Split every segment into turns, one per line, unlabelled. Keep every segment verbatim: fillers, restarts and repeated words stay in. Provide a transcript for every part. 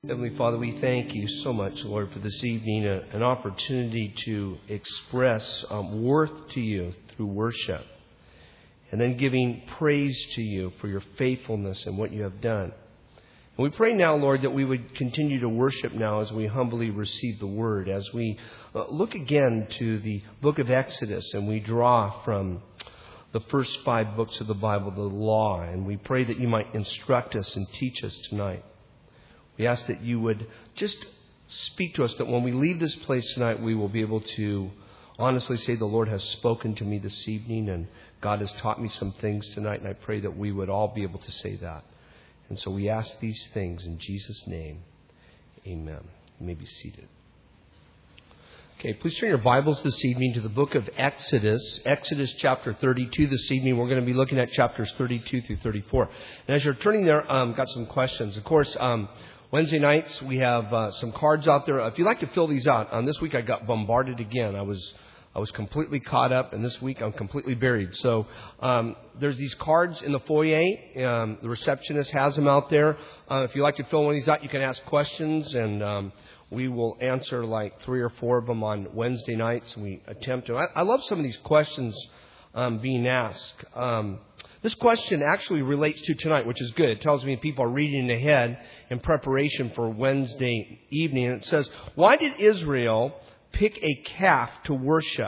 Heavenly Father, we thank you so much, Lord, for this evening, a, an opportunity to express um, worth to you through worship, and then giving praise to you for your faithfulness and what you have done. And we pray now, Lord, that we would continue to worship now as we humbly receive the Word, as we uh, look again to the book of Exodus and we draw from the first five books of the Bible, the law, and we pray that you might instruct us and teach us tonight. We ask that you would just speak to us, that when we leave this place tonight, we will be able to honestly say the Lord has spoken to me this evening and God has taught me some things tonight, and I pray that we would all be able to say that. And so we ask these things in Jesus' name. Amen. You may be seated. Okay, please turn your Bibles this evening to the book of Exodus, Exodus chapter thirty-two. This evening we're going to be looking at chapters thirty-two through thirty-four. And as you're turning there, um, got some questions. Of course, um, Wednesday nights we have uh, some cards out there. If you'd like to fill these out, um, this week I got bombarded again. I was I was completely caught up, and this week I'm completely buried. So um, there's these cards in the foyer. Um, the receptionist has them out there. Uh, if you'd like to fill one of these out, you can ask questions, and um, we will answer like three or four of them on Wednesday nights. We attempt to. I, I love some of these questions um, being asked. Um, this question actually relates to tonight, which is good. It tells me people are reading ahead in preparation for Wednesday evening. And it says, why did Israel pick a calf to worship?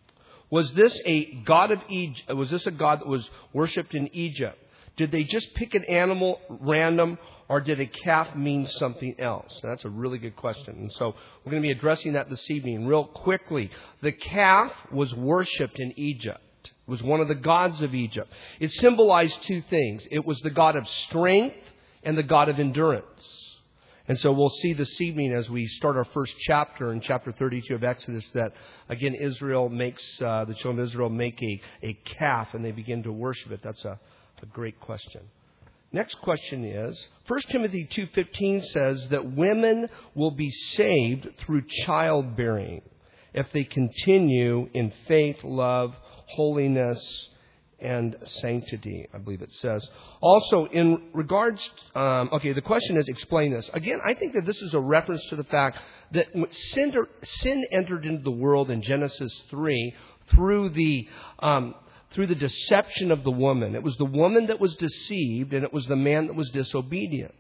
Was this a god of Egypt? Was this a god that was worshipped in Egypt? Did they just pick an animal random, or did a calf mean something else? Now, that's a really good question. And so we're going to be addressing that this evening real quickly. The calf was worshipped in Egypt. It was one of the gods of Egypt. It symbolized two things. It was the god of strength and the god of endurance. And so we'll see this evening as we start our first chapter in chapter thirty-two of Exodus that, again, Israel makes, uh, the children of Israel make a, a calf and they begin to worship it. That's a, a great question. Next question is, First Timothy two fifteen says that women will be saved through childbearing if they continue in faith, love, holiness, and sanctity, I believe it says. Also, in regards, um, okay, the question is, explain this. Again, I think that this is a reference to the fact that sin, sin entered into the world in Genesis three through the um, through the deception of the woman. It was the woman that was deceived, and it was the man that was disobedient.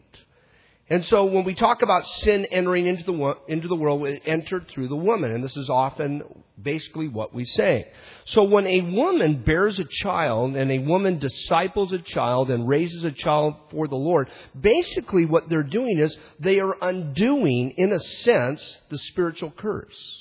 And so when we talk about sin entering into the into the world, it entered through the woman. And this is often basically what we say. So when a woman bears a child and a woman disciples a child and raises a child for the Lord, basically what they're doing is they are undoing, in a sense, the spiritual curse.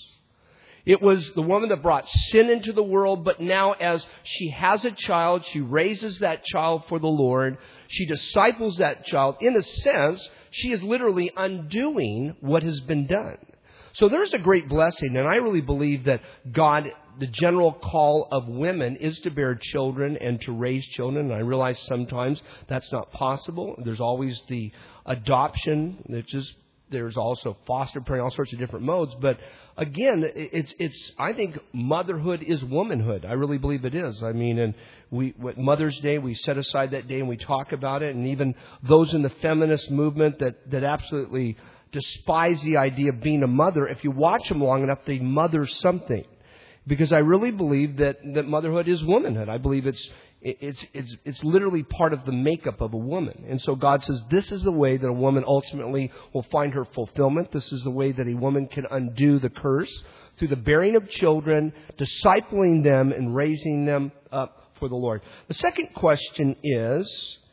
It was the woman that brought sin into the world, but now as she has a child, she raises that child for the Lord. She disciples that child. In a sense, she is literally undoing what has been done. So there's a great blessing, and I really believe that God, the general call of women is to bear children and to raise children. And I realize sometimes that's not possible. There's always the adoption, which is There's also foster parenting, all sorts of different modes. But again, it's it's. I think motherhood is womanhood. I really believe it is. I mean, and we at Mother's Day, we set aside that day and we talk about it. And even those in the feminist movement that, that absolutely despise the idea of being a mother, if you watch them long enough, they mother something. Because I really believe that, that motherhood is womanhood. I believe it's It's it's it's literally part of the makeup of a woman. And so God says this is the way that a woman ultimately will find her fulfillment. This is the way that a woman can undo the curse through the bearing of children, discipling them, and raising them up for the Lord. The second question is,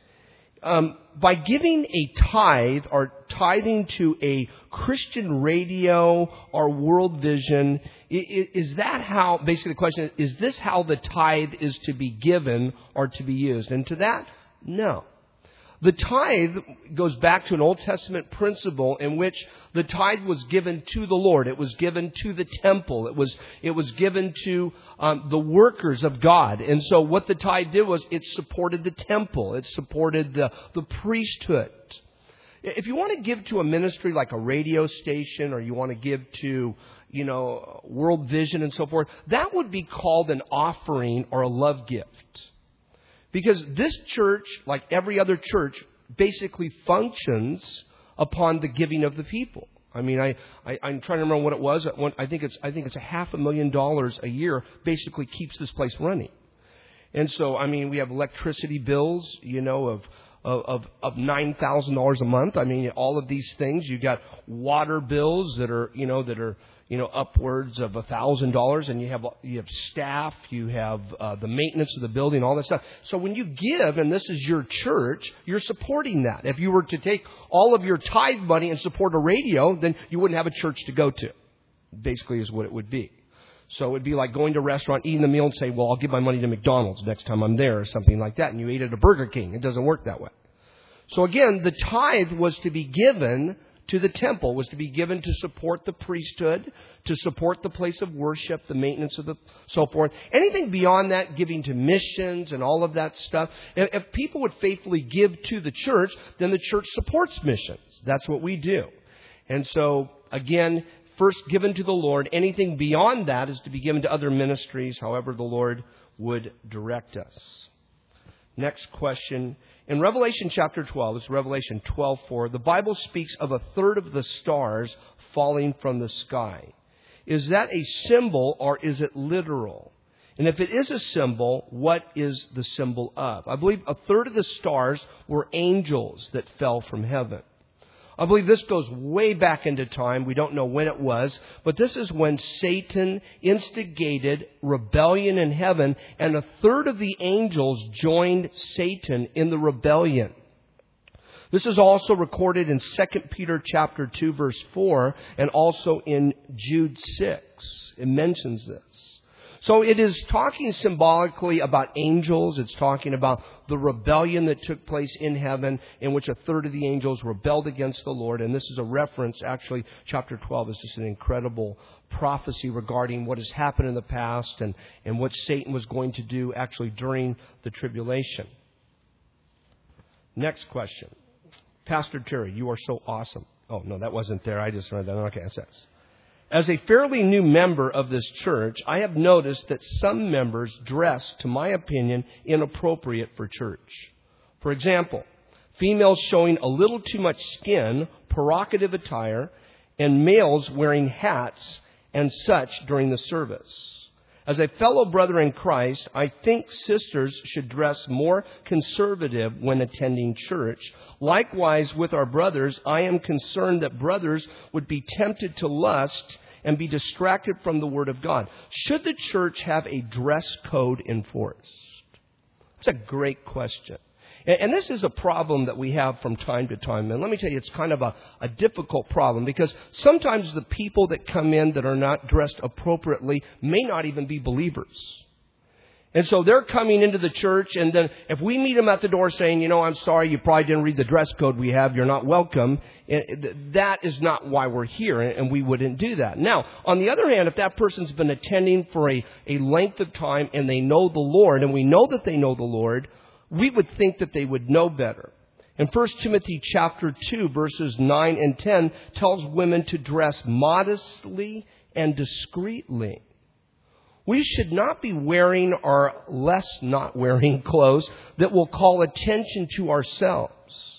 um, by giving a tithe or tithing to a Christian radio or World Vision, is that how, basically the question is, is this how the tithe is to be given or to be used? And to that, no. The tithe goes back to an Old Testament principle in which the tithe was given to the Lord. It was given to the temple. It was it was given to um, the workers of God. And so what the tithe did was it supported the temple. It supported the, the priesthood. If you want to give to a ministry like a radio station, or you want to give to, you know, World Vision and so forth, that would be called an offering or a love gift. Because this church, like every other church, basically functions upon the giving of the people. I mean, I, I, I'm trying to remember what it was. I think it's I think it's a half a million dollars a year basically keeps this place running. And so, I mean, we have electricity bills, you know, of of of nine thousand dollars a month. I mean, all of these things. You got water bills that are, you know, that are, you know, upwards of a thousand dollars, and you have you have staff, you have uh, the maintenance of the building, all that stuff. So when you give, and this is your church, you're supporting that. If you were to take all of your tithe money and support a radio, then you wouldn't have a church to go to. Basically, is what it would be. So it would be like going to a restaurant, eating the meal, and say, well, I'll give my money to McDonald's next time I'm there, or something like that. And you ate at a Burger King. It doesn't work that way. So again, the tithe was to be given to the temple, was to be given to support the priesthood, to support the place of worship, the maintenance of the so forth. Anything beyond that, giving to missions and all of that stuff. If people would faithfully give to the church, then the church supports missions. That's what we do. And so, again, first given to the Lord. Anything beyond that is to be given to other ministries, however the Lord would direct us. Next question. In Revelation chapter twelve, it's Revelation twelve four, the Bible speaks of a third of the stars falling from the sky. Is that a symbol or is it literal? And if it is a symbol, what is the symbol of? I believe a third of the stars were angels that fell from heaven. I believe this goes way back into time. We don't know when it was. But this is when Satan instigated rebellion in heaven. And a third of the angels joined Satan in the rebellion. This is also recorded in Second Peter chapter two, verse four. And also in Jude six. It mentions this. So it is talking symbolically about angels. It's talking about the rebellion that took place in heaven, in which a third of the angels rebelled against the Lord. And this is a reference, actually, chapter twelve is just an incredible prophecy regarding what has happened in the past and, and what Satan was going to do actually during the tribulation. Next question. Pastor Terry, you are so awesome. Oh, no, that wasn't there. I just read that. Okay, it says. As a fairly new member of this church, I have noticed that some members dress, to my opinion, inappropriate for church. For example, females showing a little too much skin, provocative attire, and males wearing hats and such during the service. As a fellow brother in Christ, I think sisters should dress more conservative when attending church. Likewise, with our brothers, I am concerned that brothers would be tempted to lust and be distracted from the Word of God. Should the church have a dress code enforced? That's a great question. And this is a problem that we have from time to time. And let me tell you, it's kind of a, a difficult problem because sometimes the people that come in that are not dressed appropriately may not even be believers. And so they're coming into the church, and then if we meet them at the door saying, you know, I'm sorry, you probably didn't read the dress code we have, you're not welcome, that is not why we're here, and we wouldn't do that. Now, on the other hand, if that person's been attending for a, a length of time and they know the Lord, and we know that they know the Lord, we would think that they would know better. And First Timothy chapter two, verses nine and ten tells women to dress modestly and discreetly. We should not be wearing or less not wearing clothes that will call attention to ourselves.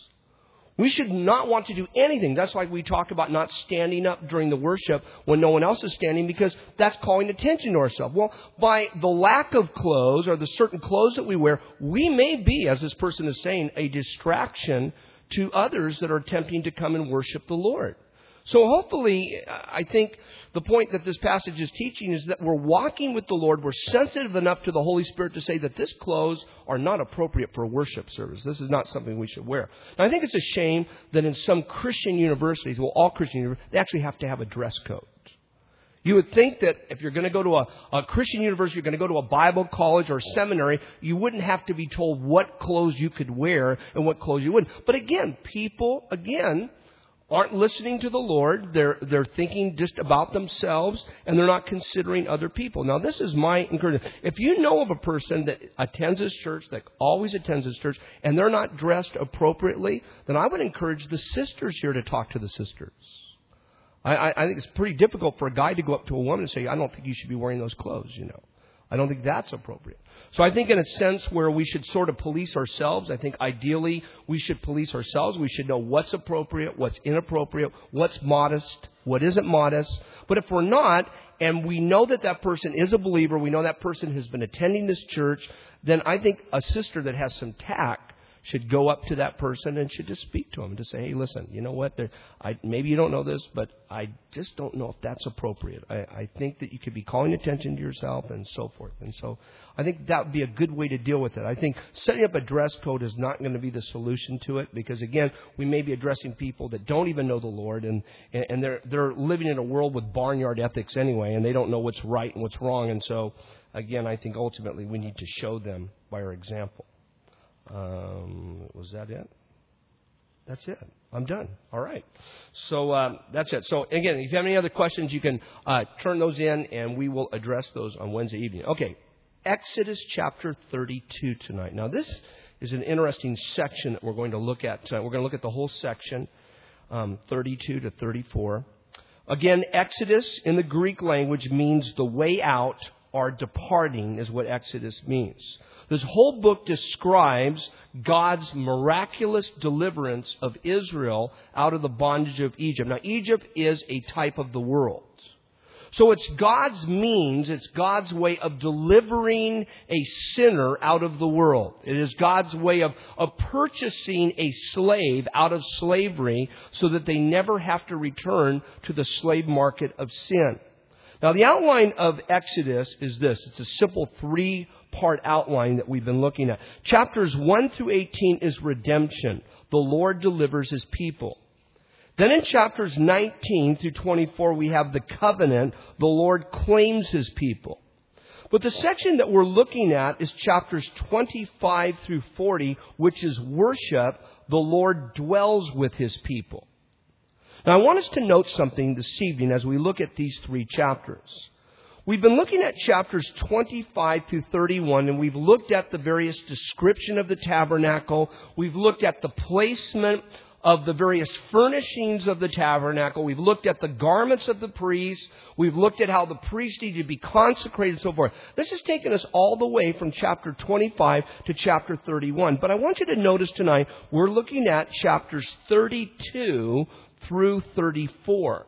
We should not want to do anything. That's why we talk about not standing up during the worship when no one else is standing, because that's calling attention to ourselves. Well, by the lack of clothes or the certain clothes that we wear, we may be, as this person is saying, a distraction to others that are attempting to come and worship the Lord. So hopefully, I think the point that this passage is teaching is that we're walking with the Lord. We're sensitive enough to the Holy Spirit to say that this clothes are not appropriate for a worship service. This is not something we should wear. And I think it's a shame that in some Christian universities, well, all Christian universities, they actually have to have a dress code. You would think that if you're going to go to a, a Christian university, you're going to go to a Bible college or seminary, you wouldn't have to be told what clothes you could wear and what clothes you wouldn't. But again, people, again, aren't listening to the Lord. They're they're thinking just about themselves, and they're not considering other people. Now, this is my encouragement. If you know of a person that attends this church, that always attends this church, and they're not dressed appropriately, then I would encourage the sisters here to talk to the sisters. I, I, I think it's pretty difficult for a guy to go up to a woman and say, I don't think you should be wearing those clothes, you know. I don't think that's appropriate. So I think in a sense where we should sort of police ourselves, I think ideally we should police ourselves. We should know what's appropriate, what's inappropriate, what's modest, what isn't modest. But if we're not, and we know that that person is a believer, we know that person has been attending this church, then I think a sister that has some tact should go up to that person and should just speak to him and just say, hey, listen, you know what? There, I, maybe you don't know this, but I just don't know if that's appropriate. I, I think that you could be calling attention to yourself and so forth. And so I think that would be a good way to deal with it. I think setting up a dress code is not going to be the solution to it because, again, we may be addressing people that don't even know the Lord and, and they're, they're living in a world with barnyard ethics anyway, and they don't know what's right and what's wrong. And so, again, I think ultimately we need to show them by our example. Um, was that it? That's it. I'm done. All right. So um, that's it. So again, if you have any other questions, you can uh, turn those in, and we will address those on Wednesday evening. Okay. Exodus chapter thirty-two tonight. Now, this is an interesting section that we're going to look at. Uh, we're going to look at the whole section, um, thirty-two to thirty-four. Again, Exodus in the Greek language means the way out or departing is what Exodus means. This whole book describes God's miraculous deliverance of Israel out of the bondage of Egypt. Now, Egypt is a type of the world. So it's God's means, it's God's way of delivering a sinner out of the world. It is God's way of, of purchasing a slave out of slavery so that they never have to return to the slave market of sin. Now, the outline of Exodus is this. It's a simple three part outline that we've been looking at. Chapters one through eighteen is redemption. The Lord delivers His people. Then in chapters nineteen through twenty-four, we have the covenant. The Lord claims His people. But the section that we're looking at is chapters twenty-five through forty, which is worship. The Lord dwells with His people. Now, I want us to note something this evening as we look at these three chapters. We've been looking at chapters twenty-five through thirty-one, and we've looked at the various description of the tabernacle. We've looked at the placement of the various furnishings of the tabernacle. We've looked at the garments of the priests. We've looked at how the priests need to be consecrated and so forth. This has taken us all the way from chapter twenty-five to chapter thirty-one. But I want you to notice tonight, we're looking at chapters thirty-two through thirty-four.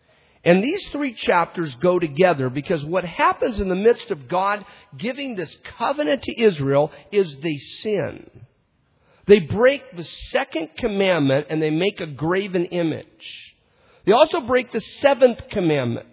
And these three chapters go together because what happens in the midst of God giving this covenant to Israel is they sin. They break the second commandment and they make a graven image. They also break the seventh commandment.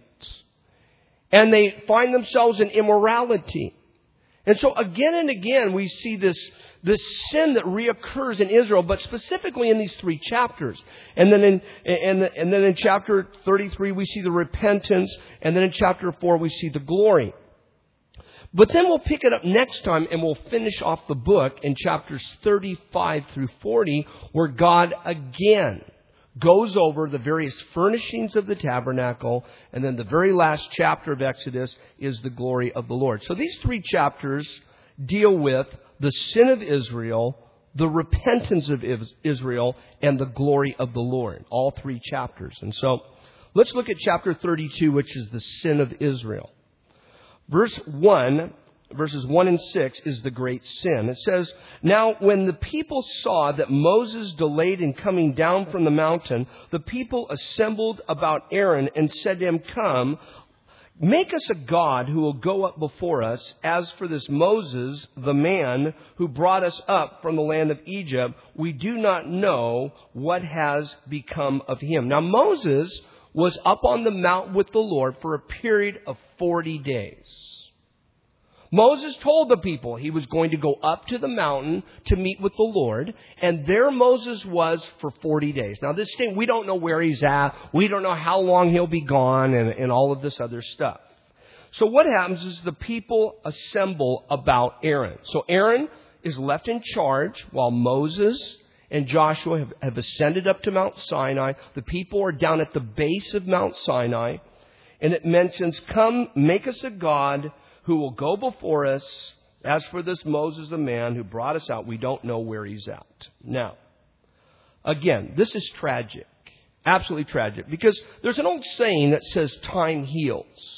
And they find themselves in immorality. And so again and again we see this, this sin that reoccurs in Israel, but specifically in these three chapters. And then in and, and then in chapter thirty-three we see the repentance, and then in chapter four we see the glory. But then we'll pick it up next time and we'll finish off the book in chapters thirty-five through forty, where God again goes over the various furnishings of the tabernacle, and then the very last chapter of Exodus is the glory of the Lord. So these three chapters deal with the sin of Israel, the repentance of Israel, and the glory of the Lord. All three chapters. And so let's look at chapter thirty-two, which is the sin of Israel. Verse one, verses one and six is the great sin. It says, "Now when the people saw that Moses delayed in coming down from the mountain, the people assembled about Aaron and said to him, 'Come, make us a god who will go up before us. As for this Moses, the man who brought us up from the land of Egypt, we do not know what has become of him.'" Now Moses was up on the mount with the Lord for a period of forty days. Moses told the people he was going to go up to the mountain to meet with the Lord. And there Moses was for forty days. Now this thing, we don't know where he's at. We don't know how long he'll be gone and, and all of this other stuff. So what happens is the people assemble about Aaron. So Aaron is left in charge while Moses and Joshua have, have ascended up to Mount Sinai. The people are down at the base of Mount Sinai. And it mentions, "Come, make us a god who will go before us. As for this Moses, the man who brought us out, we don't know where he's at." Now, again, this is tragic. Absolutely tragic. Because there's an old saying that says time heals.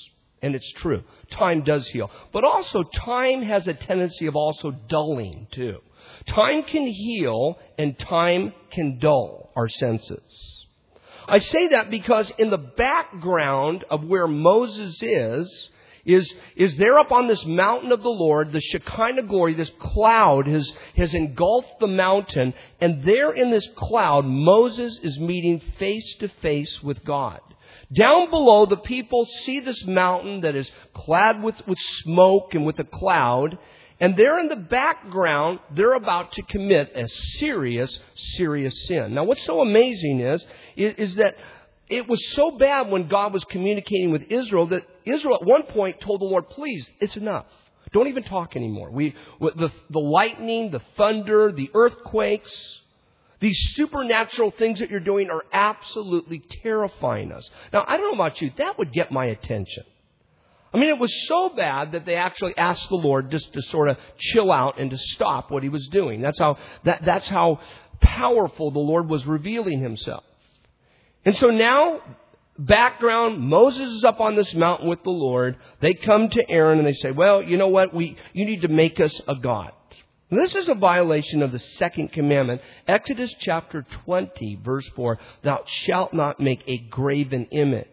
And it's true. Time does heal. But also, time has a tendency of also dulling, too. Time can heal and time can dull our senses. I say that because in the background of where Moses is, is, is there up on this mountain of the Lord, the Shekinah glory, this cloud has, has engulfed the mountain, and there in this cloud, Moses is meeting face to face with God. Down below, the people see this mountain that is clad with, with smoke and with a cloud, and there in the background, they're about to commit a serious, serious sin. Now, what's so amazing is, is, is that it was so bad when God was communicating with Israel that Israel at one point told the Lord, please, it's enough. Don't even talk anymore. We, the, the lightning, the thunder, the earthquakes, these supernatural things that you're doing are absolutely terrifying us. Now, I don't know about you. That would get my attention. I mean, it was so bad that they actually asked the Lord just to sort of chill out and to stop what he was doing. That's how, that, that's how powerful the Lord was revealing himself. And so now, background, Moses is up on this mountain with the Lord. They come to Aaron and they say, well, you know what? We, you need to make us a god. This is a violation of the second commandment. Exodus chapter twenty, verse four, thou shalt not make a graven image.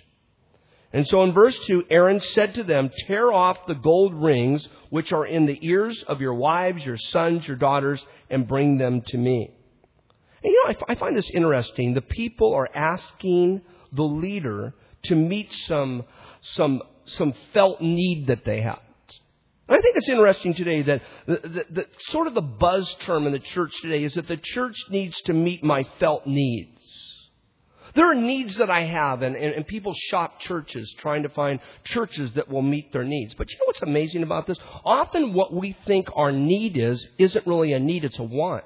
And so in verse two, Aaron said to them, tear off the gold rings which are in the ears of your wives, your sons, your daughters, and bring them to me. And you know, I find this interesting. The people are asking the leader to meet some, some, some felt need that they have. And I think it's interesting today that the, the, the sort of the buzz term in the church today is that the church needs to meet my felt needs. There are needs that I have, and, and, and people shop churches trying to find churches that will meet their needs. But you know what's amazing about this? Often what we think our need is, isn't really a need, it's a want.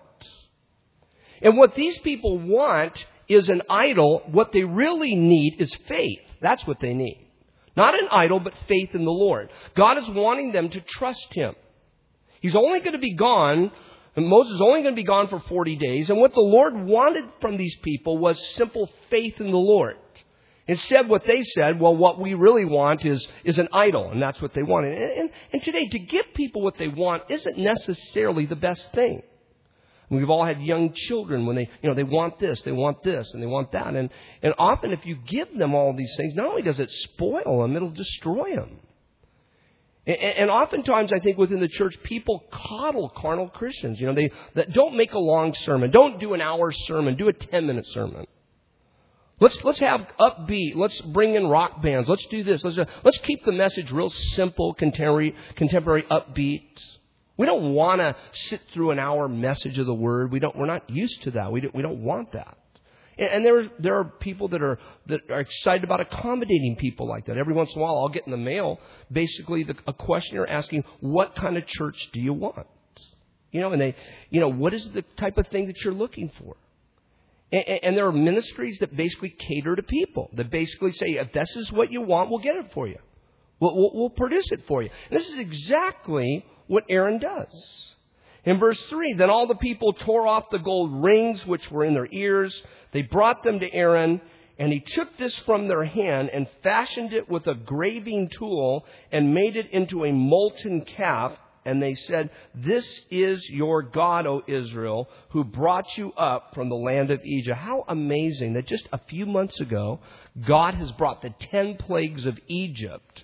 And what these people want is an idol. What they really need is faith. That's what they need. Not an idol, but faith in the Lord. God is wanting them to trust him. He's only going to be gone, and Moses is only going to be gone for forty days. And what the Lord wanted from these people was simple faith in the Lord. Instead, what they said, well, what we really want is, is an idol, and that's what they wanted. And, and, and today, to give people what they want isn't necessarily the best thing. We've all had young children when they, you know, they want this, they want this, and they want that. And, and often if you give them all these things, not only does it spoil them, it'll destroy them. And, and oftentimes I think within the church, people coddle carnal Christians. You know, they that don't make a long sermon. Don't do an hour sermon. Do a ten-minute sermon. Let's let's have upbeat. Let's bring in rock bands. Let's do this. Let's, let's keep the message real simple, contemporary, contemporary upbeat. We don't want to sit through an hour message of the Word. We don't. We're not used to that. We don't, we don't want that. And, and there there are people that are that are excited about accommodating people like that. Every once in a while, I'll get in the mail basically the, a questionnaire asking, "What kind of church do you want?" You know, and they, you know, what is the type of thing that you're looking for? And, and there are ministries that basically cater to people. That basically say, "If this is what you want, we'll get it for you. We'll, we'll, we'll produce it for you." And this is exactly what Aaron does. In verse three, then all the people tore off the gold rings which were in their ears. They brought them to Aaron, and he took this from their hand and fashioned it with a graving tool and made it into a molten calf. And they said, this is your God, O Israel, who brought you up from the land of Egypt. How amazing that just a few months ago, God has brought the ten plagues of Egypt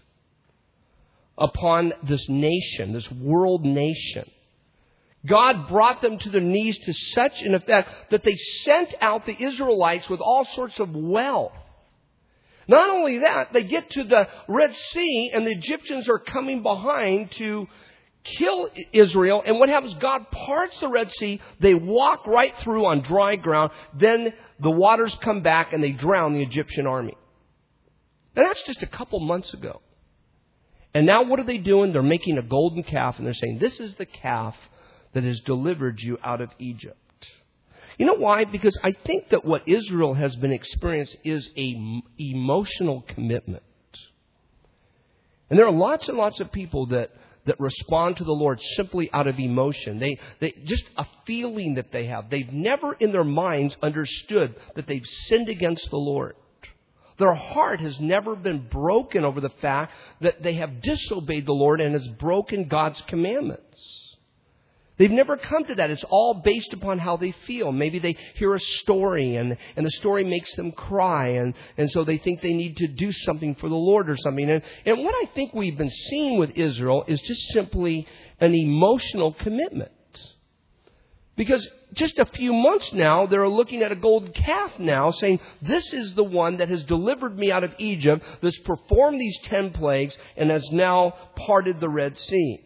upon this nation, this world nation. God brought them to their knees to such an effect that they sent out the Israelites with all sorts of wealth. Not only that, they get to the Red Sea and the Egyptians are coming behind to kill Israel. And what happens? God parts the Red Sea. They walk right through on dry ground. Then the waters come back and they drown the Egyptian army. And that's just a couple months ago. And now what are they doing? They're making a golden calf and they're saying, this is the calf that has delivered you out of Egypt. You know why? Because I think that what Israel has been experiencing is a emotional commitment. And there are lots and lots of people that, that respond to the Lord simply out of emotion. They, they just a feeling that they have. They've never in their minds understood that they've sinned against the Lord. Their heart has never been broken over the fact that they have disobeyed the Lord and has broken God's commandments. They've never come to that. It's all based upon how they feel. Maybe they hear a story and, and the story makes them cry. And, and so they think they need to do something for the Lord or something. And, and what I think we've been seeing with Israel is just simply an emotional commitment. Because just a few months now, they're looking at a golden calf now, saying, this is the one that has delivered me out of Egypt, that's performed these ten plagues, and has now parted the Red Sea.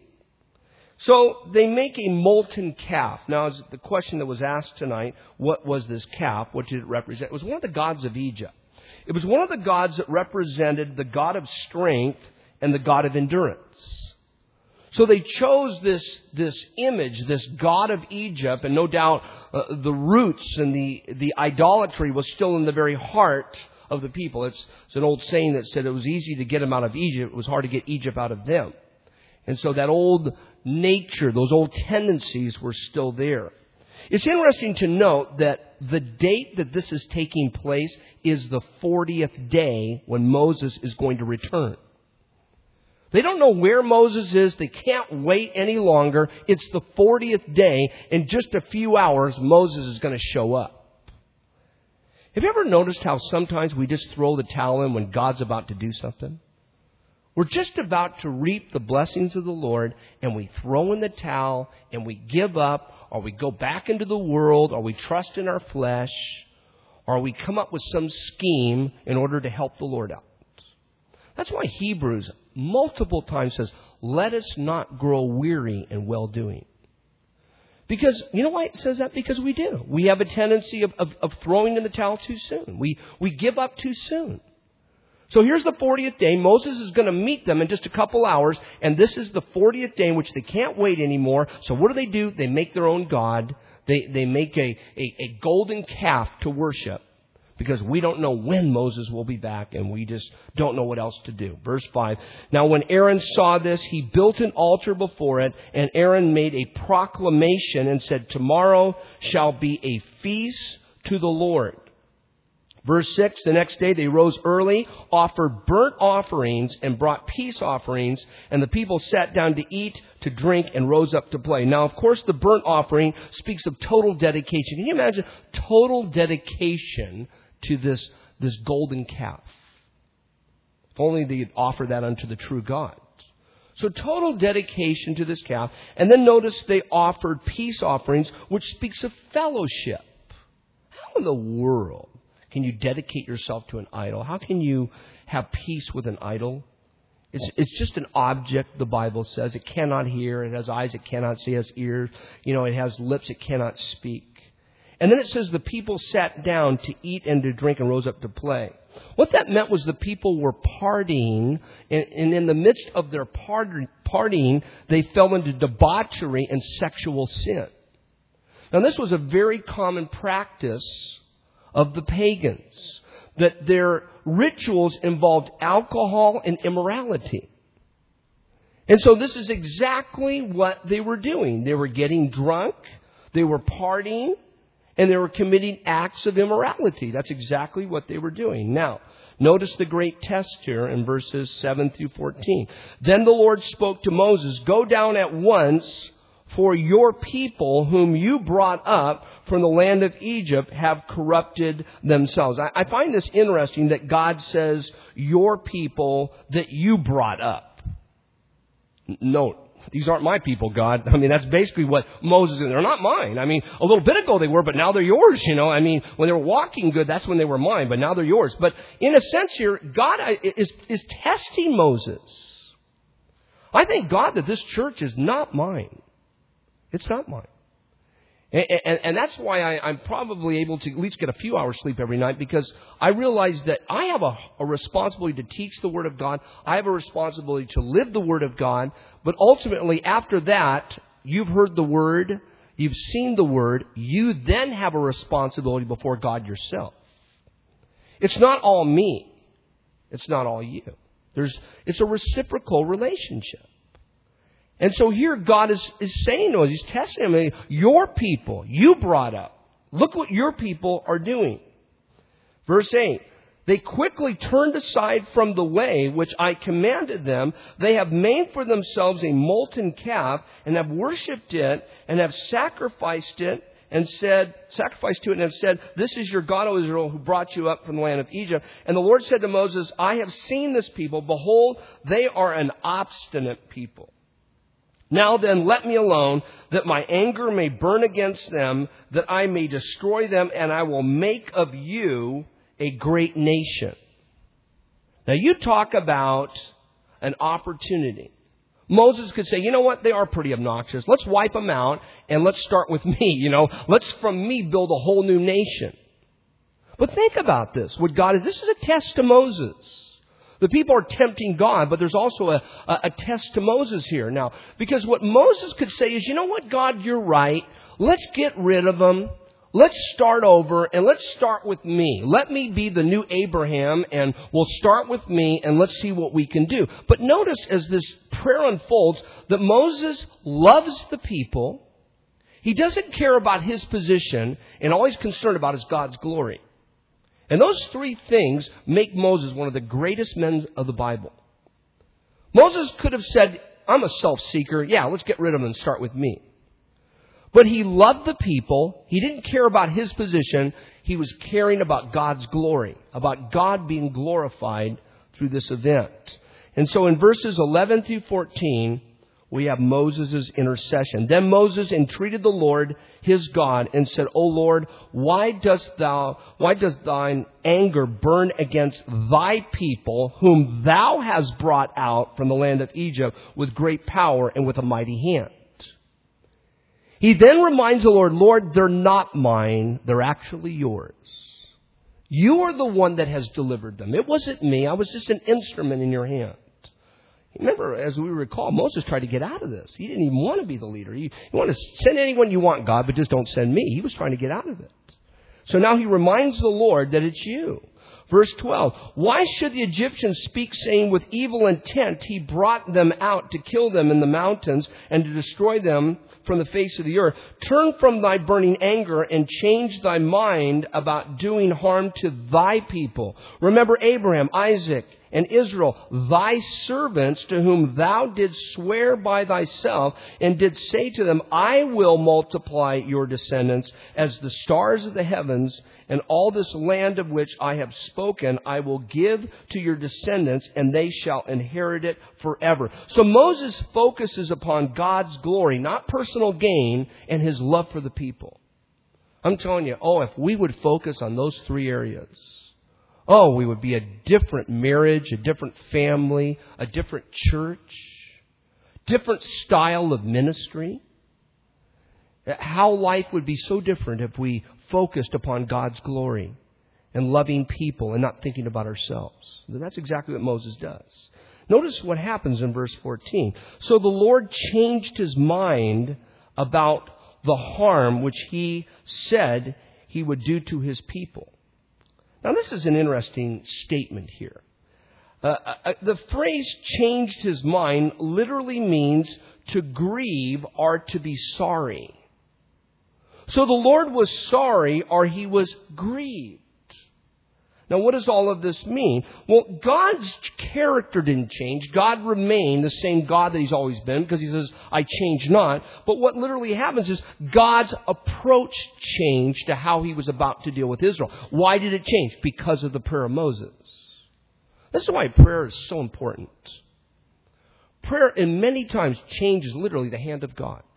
So they make a molten calf. Now, as the question that was asked tonight, what was this calf? What did it represent? It was one of the gods of Egypt. It was one of the gods that represented the God of strength and the God of endurance. So they chose this, this image, this God of Egypt, and no doubt uh, the roots and the, the idolatry was still in the very heart of the people. It's, it's an old saying that said it was easy to get them out of Egypt. It was hard to get Egypt out of them. And so that old nature, those old tendencies were still there. It's interesting to note that the date that this is taking place is the fortieth day when Moses is going to return. They don't know where Moses is. They can't wait any longer. It's the fortieth day. In just a few hours, Moses is going to show up. Have you ever noticed how sometimes we just throw the towel in when God's about to do something? We're just about to reap the blessings of the Lord, and we throw in the towel, and we give up, or we go back into the world, or we trust in our flesh, or we come up with some scheme in order to help the Lord out. That's why Hebrews multiple times says, let us not grow weary in well-doing. Because, you know why it says that? Because we do. We have a tendency of, of, of throwing in the towel too soon. We, we give up too soon. So here's the fortieth day. Moses is going to meet them in just a couple hours. And this is the fortieth day in which they can't wait anymore. So what do they do? They make their own God. They, they make a, a, a golden calf to worship. Because we don't know when Moses will be back, and we just don't know what else to do. Verse five. Now when Aaron saw this, he built an altar before it, and Aaron made a proclamation and said, tomorrow shall be a feast to the Lord. Verse six, the next day they rose early, offered burnt offerings, and brought peace offerings, and the people sat down to eat, to drink, and rose up to play. Now, of course, the burnt offering speaks of total dedication. Can you imagine total dedication to this, this golden calf? If only they'd offer that unto the true God. So total dedication to this calf. And then notice they offered peace offerings, which speaks of fellowship. How in the world can you dedicate yourself to an idol? How can you have peace with an idol? It's, it's just an object, the Bible says. It cannot hear. It has eyes it cannot see. It has ears. You know, it has lips it cannot speak. And then it says the people sat down to eat and to drink and rose up to play. What that meant was the people were partying, and, and in the midst of their party, partying, they fell into debauchery and sexual sin. Now, this was a very common practice of the pagans, that their rituals involved alcohol and immorality. And so this is exactly what they were doing. They were getting drunk, they were partying, and they were committing acts of immorality. That's exactly what they were doing. Now, notice the great test here in verses seven through fourteen. Then the Lord spoke to Moses, go down at once, for your people whom you brought up from the land of Egypt have corrupted themselves. I, I find this interesting that God says, your people that you brought up. Note, these aren't my people, God. I mean, that's basically what Moses is. They're not mine. I mean, a little bit ago they were, but now they're yours, you know. I mean, when they were walking good, that's when they were mine, but now they're yours. But in a sense here, God is, is testing Moses. I thank God that this church is not mine. It's not mine. And, and, and that's why I, I'm probably able to at least get a few hours sleep every night, because I realize that I have a, a responsibility to teach the Word of God. I have a responsibility to live the Word of God. But ultimately, after that, you've heard the Word, you've seen the Word, you then have a responsibility before God yourself. It's not all me. It's not all you. There's, it's a reciprocal relationship. And so here God is, is saying to us, He's testing him. I mean, your people, you brought up. Look what your people are doing. Verse eight. They quickly turned aside from the way which I commanded them. They have made for themselves a molten calf and have worshipped it and have sacrificed it and said, sacrificed to it and have said, this is your God, O Israel, who brought you up from the land of Egypt. And the Lord said to Moses, I have seen this people. Behold, they are an obstinate people. Now then, let me alone, that my anger may burn against them, that I may destroy them, and I will make of you a great nation. Now you talk about an opportunity. Moses could say, you know what, they are pretty obnoxious. Let's wipe them out, and let's start with me, you know. Let's, from me, build a whole new nation. But think about this. What God is, this is a test to Moses. The people are tempting God, but there's also a, a, a test to Moses here. Now, because what Moses could say is, you know what, God, you're right. Let's get rid of them. Let's start over, and let's start with me. Let me be the new Abraham, and we'll start with me, and let's see what we can do. But notice as this prayer unfolds that Moses loves the people. He doesn't care about his position, and all he's concerned about is God's glory. And those three things make Moses one of the greatest men of the Bible. Moses could have said, I'm a self-seeker. Yeah, let's get rid of them and start with me. But he loved the people. He didn't care about his position. He was caring about God's glory, about God being glorified through this event. And so in verses eleven through fourteen, we have Moses' intercession. Then Moses entreated the Lord, his God, and said, O Lord, why dost thou, why does thine anger burn against thy people, whom thou hast brought out from the land of Egypt with great power and with a mighty hand? He then reminds the Lord, Lord, they're not mine. They're actually yours. You are the one that has delivered them. It wasn't me. I was just an instrument in your hand. Remember, as we recall, Moses tried to get out of this. He didn't even want to be the leader. You, you want to send anyone you want, God, but just don't send me. He was trying to get out of it. So now he reminds the Lord that it's you. Verse twelve, why should the Egyptians speak, saying, with evil intent he brought them out to kill them in the mountains and to destroy them from the face of the earth? Turn from thy burning anger and change thy mind about doing harm to thy people. Remember Abraham, Isaac, and Israel, thy servants, to whom thou didst swear by thyself, and didst say to them, I will multiply your descendants as the stars of the heavens, and all this land of which I have spoken I will give to your descendants, and they shall inherit it forever. So Moses focuses upon God's glory, not personal gain, and his love for the people. I'm telling you, oh, if we would focus on those three areas, oh, we would be a different marriage, a different family, a different church, different style of ministry. How life would be so different if we focused upon God's glory and loving people and not thinking about ourselves. That's exactly what Moses does. Notice what happens in verse fourteen. So the Lord changed his mind about the harm which he said he would do to his people. Now, this is an interesting statement here. Uh, uh, the phrase changed his mind literally means to grieve or to be sorry. So the Lord was sorry or he was grieved. Now, what does all of this mean? Well, God's character didn't change. God remained the same God that he's always been, because he says, I change not. But what literally happens is God's approach changed to how he was about to deal with Israel. Why did it change? Because of the prayer of Moses. This is why prayer is so important. Prayer, in many times, changes literally the hand of God.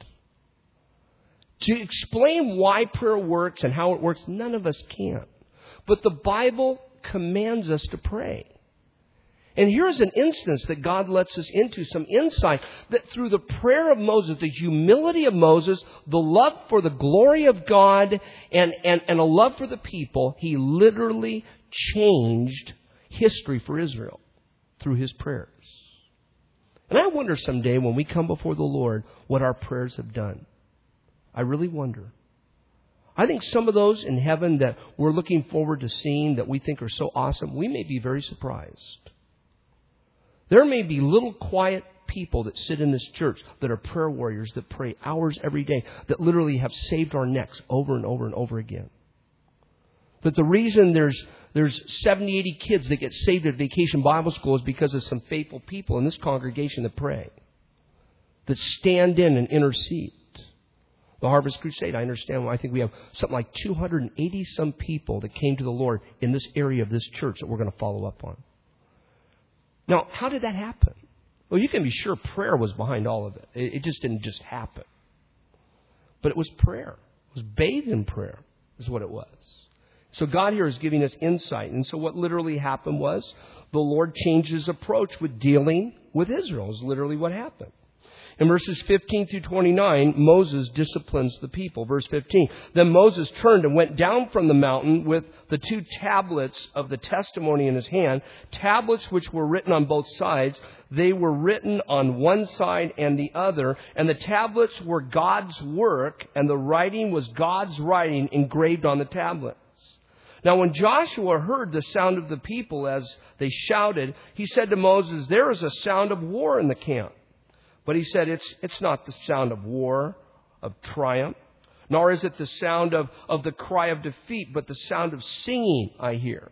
To explain why prayer works and how it works, none of us can. But the Bible commands us to pray. And here's an instance that God lets us into, some insight that through the prayer of Moses, the humility of Moses, the love for the glory of God, and, and, and a love for the people, he literally changed history for Israel through his prayers. And I wonder someday when we come before the Lord what our prayers have done. I really wonder. I think some of those in heaven that we're looking forward to seeing that we think are so awesome, we may be very surprised. There may be little quiet people that sit in this church that are prayer warriors that pray hours every day that literally have saved our necks over and over and over again. That the reason there's there's seventy, eighty kids that get saved at Vacation Bible School is because of some faithful people in this congregation that pray, that stand in and intercede. The Harvest Crusade, I understand. I think we have something like two hundred eighty some people that came to the Lord in this area of this church that we're going to follow up on. Now, how did that happen? Well, you can be sure prayer was behind all of it. It just didn't just happen. But it was prayer. It was bathed in prayer is what it was. So God here is giving us insight. And so what literally happened was the Lord changed his approach with dealing with Israel is literally what happened. In verses fifteen through twenty-nine, Moses disciplines the people. Verse fifteen, then Moses turned and went down from the mountain with the two tablets of the testimony in his hand, tablets which were written on both sides. They were written on one side and the other, and the tablets were God's work, and the writing was God's writing engraved on the tablets. Now, when Joshua heard the sound of the people as they shouted, he said to Moses, there is a sound of war in the camp. But he said, it's it's not the sound of war, of triumph, nor is it the sound of, of the cry of defeat, but the sound of singing I hear.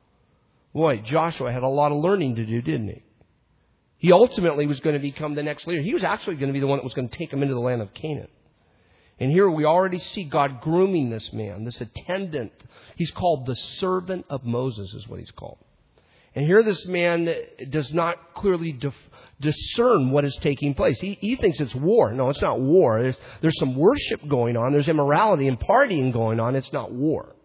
Boy, Joshua had a lot of learning to do, didn't he? He ultimately was going to become the next leader. He was actually going to be the one that was going to take him into the land of Canaan. And here we already see God grooming this man, this attendant. He's called the servant of Moses is what he's called. And here this man does not clearly def- discern what is taking place. He, he thinks it's war. No, it's not war. There's, there's some worship going on. There's immorality and partying going on. It's not war.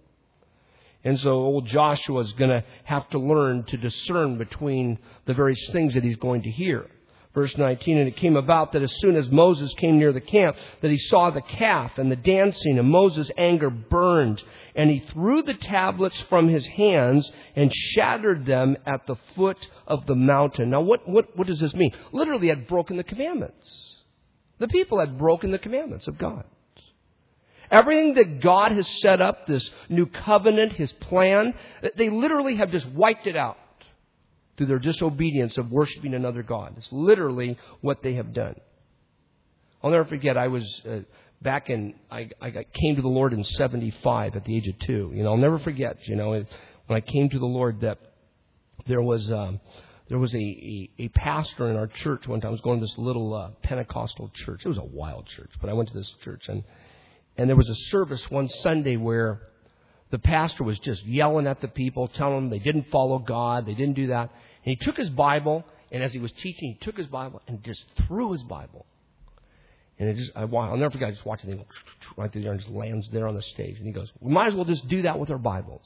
And so old Joshua is going to have to learn to discern between the various things that he's going to hear. Verse nineteen, and it came about that as soon as Moses came near the camp, that he saw the calf and the dancing, and Moses' anger burned. And he threw the tablets from his hands and shattered them at the foot of the mountain. Now, what, what, what does this mean? Literally had broken the commandments. The people had broken the commandments of God. Everything that God has set up, this new covenant, his plan, they literally have just wiped it out through their disobedience of worshiping another God. It's literally what they have done. I'll never forget, I was uh, back in, I, I came to the Lord in seventy-five at the age of two. You know, I'll never forget, you know, when I came to the Lord that there was um, there was a, a, a pastor in our church one time. I was going to this little uh, Pentecostal church. It was a wild church, but I went to this church. And, and there was a service one Sunday where the pastor was just yelling at the people, telling them they didn't follow God, they didn't do that. And he took his Bible, and as he was teaching, he took his Bible and just threw his Bible. And it just, I, I'll never forget, I just watched it right there and just lands there on the stage. And he goes, we might as well just do that with our Bibles.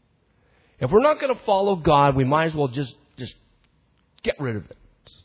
If we're not going to follow God, we might as well just, just get rid of it.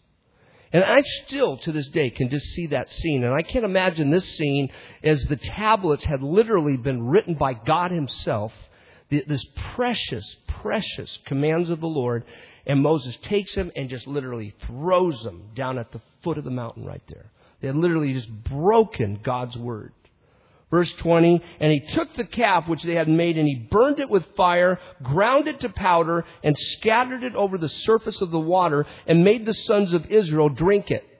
And I still, to this day, can just see that scene. And I can't imagine this scene as the tablets had literally been written by God himself, this precious, precious commands of the Lord. And Moses takes them and just literally throws them down at the foot of the mountain right there. They had literally just broken God's word. Verse twenty, and he took the calf which they had made, and he burned it with fire, ground it to powder, and scattered it over the surface of the water, and made the sons of Israel drink it.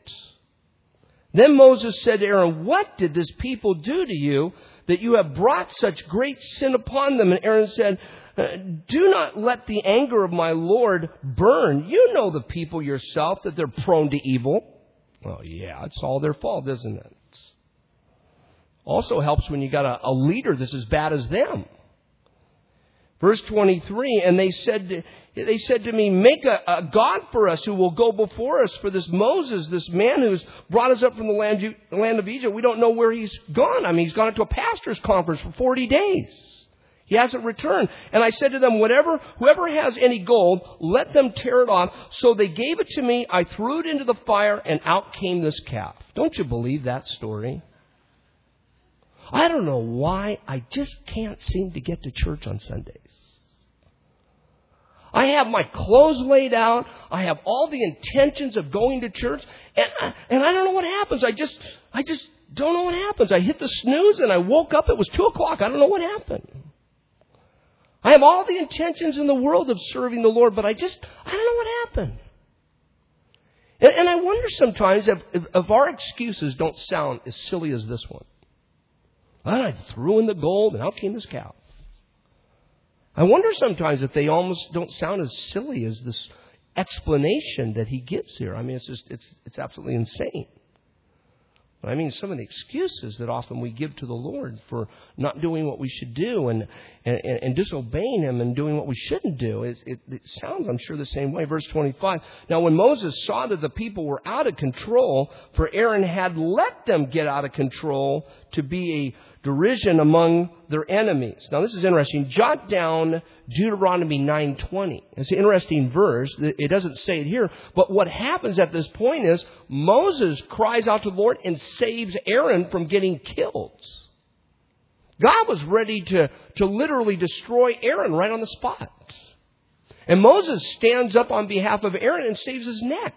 Then Moses said to Aaron, what did this people do to you, that you have brought such great sin upon them? And Aaron said, do not let the anger of my Lord burn. You know the people yourself, that they're prone to evil. Well, yeah, it's all their fault, isn't it? Also helps when you got a, a leader that's as bad as them. Verse twenty-three, and they said to, they said to me, make a, a God for us who will go before us. For this Moses, this man who's brought us up from the land, land of Egypt, we don't know where he's gone. I mean, he's gone to a pastor's conference for forty days. He hasn't returned. And I said to them, whatever, whoever has any gold, let them tear it off. So they gave it to me. I threw it into the fire, and out came this calf. Don't you believe that story? I don't know why I just can't seem to get to church on Sundays. I have my clothes laid out. I have all the intentions of going to church. And I, and I don't know what happens. I just, I just don't know what happens. I hit the snooze and I woke up. It was two o'clock. I don't know what happened. I have all the intentions in the world of serving the Lord, but I just, I don't know what happened. And, and I wonder sometimes if, if, if our excuses don't sound as silly as this one. And I threw in the gold and out came this cow. I wonder sometimes if they almost don't sound as silly as this explanation that he gives here. I mean, it's just, it's, it's absolutely insane. I mean, some of the excuses that often we give to the Lord for not doing what we should do and and, and disobeying Him and doing what we shouldn't do. It, it, it sounds, I'm sure, the same way. Verse twenty-five. Now, when Moses saw that the people were out of control, for Aaron had let them get out of control to be a derision among their enemies. Now, this is interesting. Jot down Deuteronomy nine twenty. It's an interesting verse. It doesn't say it here. But what happens at this point is Moses cries out to the Lord and saves Aaron from getting killed. God was ready to, to literally destroy Aaron right on the spot. And Moses stands up on behalf of Aaron and saves his neck.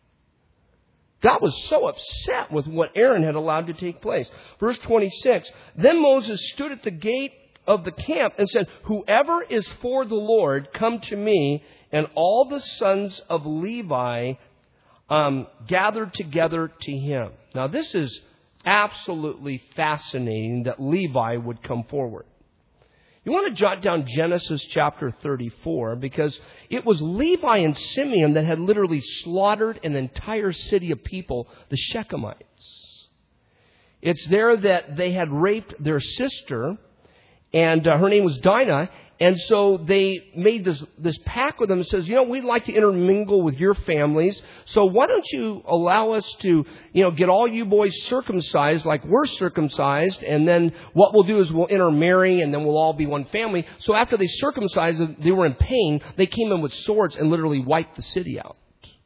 God was so upset with what Aaron had allowed to take place. Verse twenty-six, then Moses stood at the gate of the camp and said, whoever is for the Lord, come to me. And all the sons of Levi um, gathered together to him. Now, this is absolutely fascinating that Levi would come forward. You want to jot down Genesis chapter thirty-four, because it was Levi and Simeon that had literally slaughtered an entire city of people, the Shechemites. It's there that they had raped their sister, and uh, her name was Dinah. And so they made this, this pact with them and says, you know, we'd like to intermingle with your families. So why don't you allow us to, you know, get all you boys circumcised like we're circumcised. And then what we'll do is we'll intermarry and then we'll all be one family. So after they circumcised, they were in pain. They came in with swords and literally wiped the city out.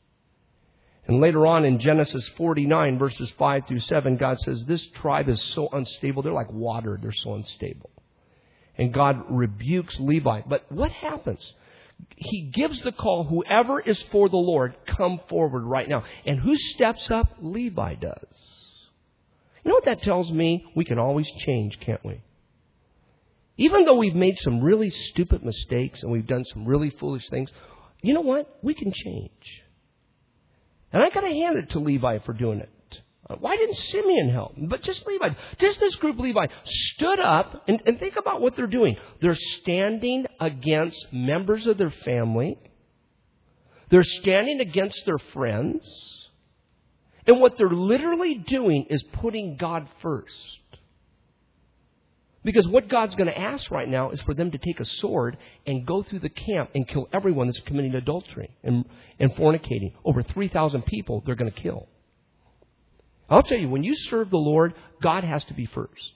And later on in Genesis forty-nine, verses five through seven, God says, this tribe is so unstable. They're like water. They're so unstable. And God rebukes Levi. But what happens? He gives the call, whoever is for the Lord, come forward right now. And who steps up? Levi does. You know what that tells me? We can always change, can't we? Even though we've made some really stupid mistakes and we've done some really foolish things, you know what? We can change. And I got to hand it to Levi for doing it. Why didn't Simeon help? But just Levi, just this group Levi stood up and, and think about what they're doing. They're standing against members of their family. They're standing against their friends. And what they're literally doing is putting God first. Because what God's going to ask right now is for them to take a sword and go through the camp and kill everyone that's committing adultery and, and fornicating. Over three thousand people they're going to kill. I'll tell you, when you serve the Lord, God has to be first.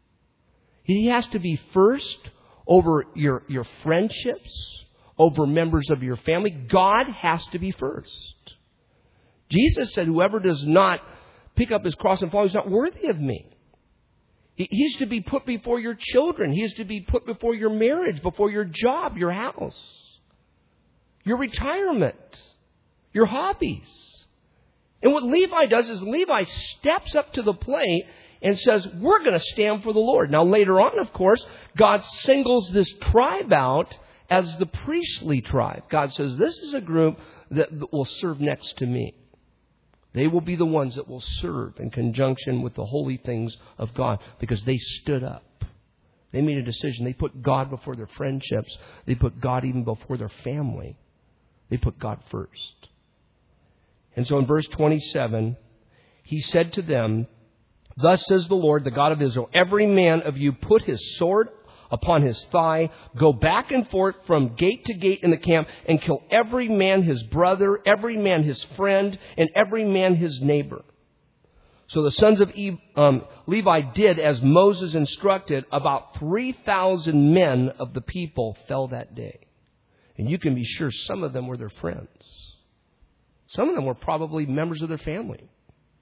He has to be first over your, your friendships, over members of your family. God has to be first. Jesus said, whoever does not pick up his cross and follow is not worthy of me. He, he's to be put before your children. He is to be put before your marriage, before your job, your house, your retirement, your hobbies. And what Levi does is Levi steps up to the plate and says, we're going to stand for the Lord. Now, later on, of course, God singles this tribe out as the priestly tribe. God says, this is a group that will serve next to me. They will be the ones that will serve in conjunction with the holy things of God because they stood up. They made a decision. They put God before their friendships. They put God even before their family. They put God first. And so in verse twenty-seven, he said to them, thus says the Lord, the God of Israel, every man of you put his sword upon his thigh, go back and forth from gate to gate in the camp, and kill every man his brother, every man his friend, and every man his neighbor. So the sons of um, Levi did as Moses instructed. About three thousand men of the people fell that day. And you can be sure some of them were their friends. Some of them were probably members of their family.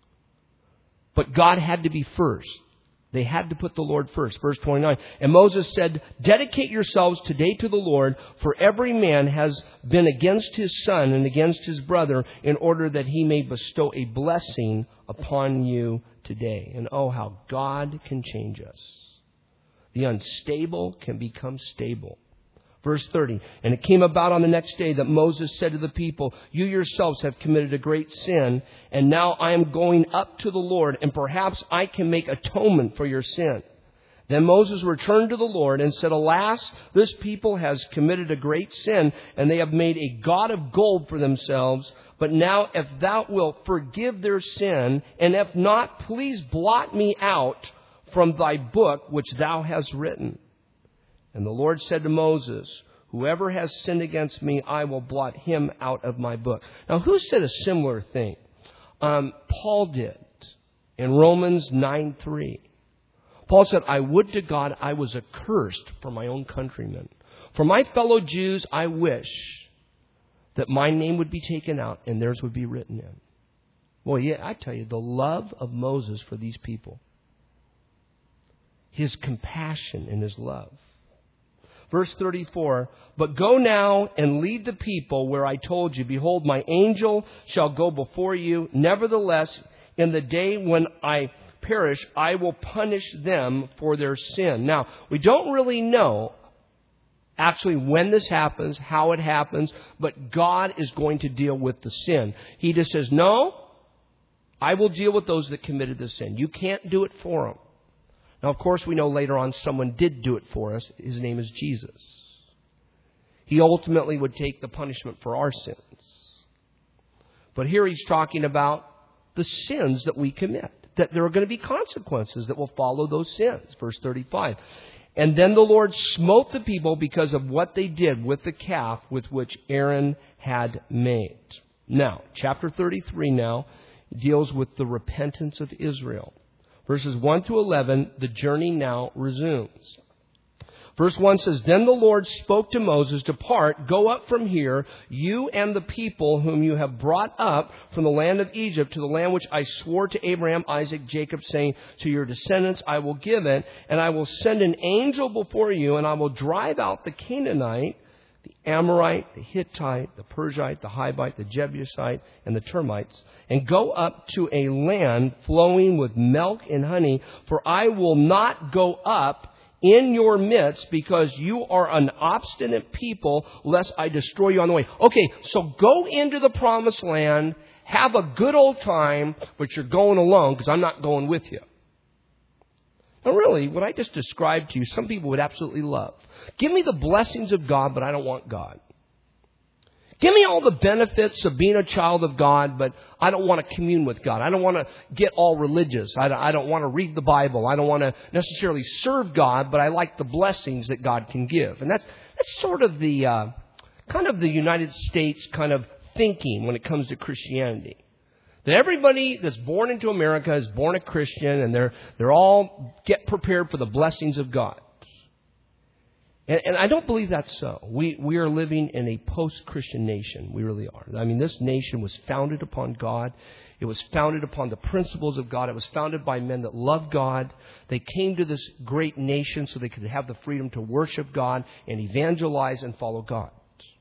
But God had to be first. They had to put the Lord first. Verse twenty-nine. And Moses said, dedicate yourselves today to the Lord, for every man has been against his son and against his brother, in order that he may bestow a blessing upon you today. And oh, how God can change us. The unstable can become stable. Verse thirty, and it came about on the next day that Moses said to the people, you yourselves have committed a great sin, and now I am going up to the Lord, and perhaps I can make atonement for your sin. Then Moses returned to the Lord and said, Alas, this people has committed a great sin, and they have made a god of gold for themselves. But now if thou wilt forgive their sin, and if not, please blot me out from thy book which thou hast written. And the Lord said to Moses, Whoever has sinned against me, I will blot him out of my book. Now, who said a similar thing? Um, Paul did in Romans nine three. Paul said, I would to God I was accursed for my own countrymen. For my fellow Jews, I wish that my name would be taken out and theirs would be written in. Well, yeah, I tell you, the love of Moses for these people, his compassion and his love. Verse thirty-four, But go now and lead the people where I told you. Behold, my angel shall go before you. Nevertheless, in the day when I perish, I will punish them for their sin. Now, we don't really know actually when this happens, how it happens, but God is going to deal with the sin. He just says, no, I will deal with those that committed the sin. You can't do it for them. Now, of course, we know later on someone did do it for us. His name is Jesus. He ultimately would take the punishment for our sins. But here he's talking about the sins that we commit, that there are going to be consequences that will follow those sins. Verse thirty-five. And then the Lord smote the people because of what they did with the calf with which Aaron had made. Now, chapter thirty-three now deals with the repentance of Israel. Verses one to eleven, the journey now resumes. Verse one says, Then the Lord spoke to Moses, Depart, go up from here, you and the people whom you have brought up from the land of Egypt to the land which I swore to Abraham, Isaac, Jacob, saying, To your descendants I will give it, and I will send an angel before you, and I will drive out the Canaanite, the Amorite, the Hittite, the Perizzite, the Hivite, the Jebusite, and the termites, and go up to a land flowing with milk and honey, for I will not go up in your midst, because you are an obstinate people, lest I destroy you on the way. Okay, so go into the promised land, have a good old time, but you're going alone because I'm not going with you. Now really, what I just described to you, some people would absolutely love. Give me the blessings of God, but I don't want God. Give me all the benefits of being a child of God, but I don't want to commune with God. I don't want to get all religious. I don't, I don't want to read the Bible. I don't want to necessarily serve God, but I like the blessings that God can give. And that's that's sort of the uh, kind of the United States kind of thinking when it comes to Christianity. That everybody that's born into America is born a Christian, and they're they're all get prepared for the blessings of God. And, and I don't believe that's so. We we are living in a post-Christian nation. We really are. I mean, this nation was founded upon God. It was founded upon the principles of God. It was founded by men that loved God. They came to this great nation so they could have the freedom to worship God and evangelize and follow God.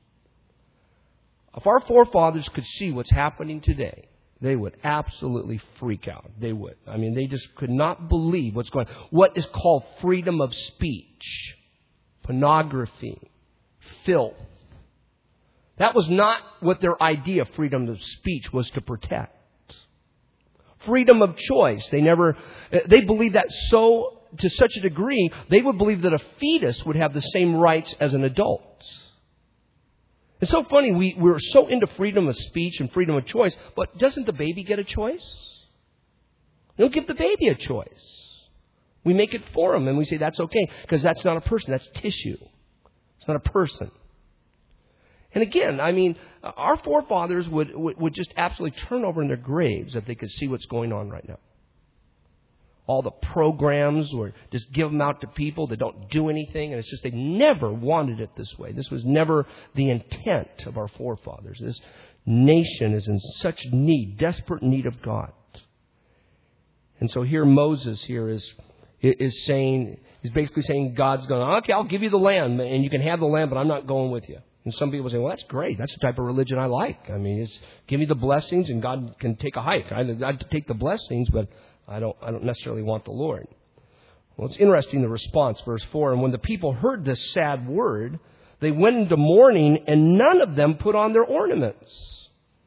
If our forefathers could see what's happening today, they would absolutely freak out. They would. I mean, they just could not believe what's going on. What is called freedom of speech. Pornography, filth. That was not what their idea of freedom of speech was to protect. Freedom of choice. They never, they believed that so, to such a degree, they would believe that a fetus would have the same rights as an adult. It's so funny, we, we're so into freedom of speech and freedom of choice, but doesn't the baby get a choice? We don't give the baby a choice. We make it for them, and we say that's okay, because that's not a person, that's tissue. It's not a person. And again, I mean, our forefathers would, would, would just absolutely turn over in their graves if they could see what's going on right now. All the programs, or just give them out to people that don't do anything, and it's just they never wanted it this way. This was never the intent of our forefathers. This nation is in such need, desperate need of God. And so here Moses here is... is saying, is basically saying God's going, okay, I'll give you the land, and you can have the land, but I'm not going with you. And some people say, well, that's great. That's the type of religion I like. I mean, it's give me the blessings, and God can take a hike. I'd, I'd take the blessings, but I don't, I don't necessarily want the Lord. Well, it's interesting, the response, verse four. And when the people heard this sad word, they went into mourning, and none of them put on their ornaments.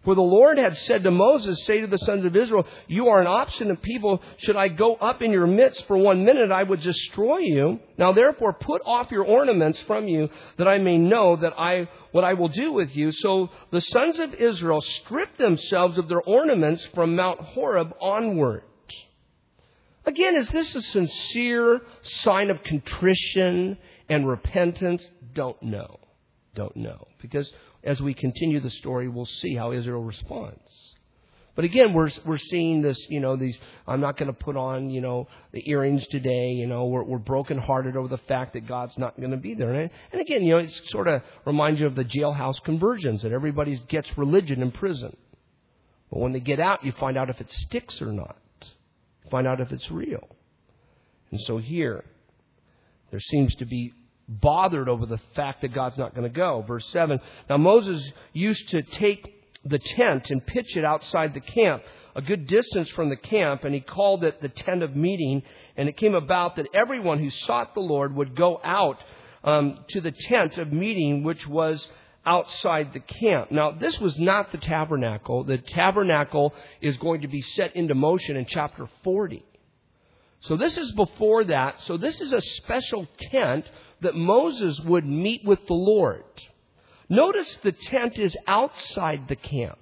For the Lord had said to Moses, say to the sons of Israel, you are an obstinate people. Should I go up in your midst for one minute, I would destroy you. Now therefore put off your ornaments from you, that I may know that I what I will do with you. So the sons of Israel stripped themselves of their ornaments from Mount Horeb onward. Again, is this a sincere sign of contrition and repentance? Don't know. Don't know. Because as we continue the story, we'll see how Israel responds. But again, we're we're seeing this, you know, these, I'm not going to put on, you know, the earrings today, you know, we're, we're brokenhearted over the fact that God's not going to be there. And, and again, you know, it sort of reminds you of the jailhouse conversions, that everybody gets religion in prison. But when they get out, you find out if it sticks or not. You find out if it's real. And so here, there seems to be bothered over the fact that God's not going to go. Verse seven, now Moses used to take the tent and pitch it outside the camp, a good distance from the camp, and he called it the tent of meeting. And it came about that everyone who sought the Lord would go out um, to the tent of meeting, which was outside the camp. Now, this was not the tabernacle. The tabernacle is going to be set into motion in chapter forty. So this is before that. So this is a special tent that Moses would meet with the Lord. Notice the tent is outside the camp.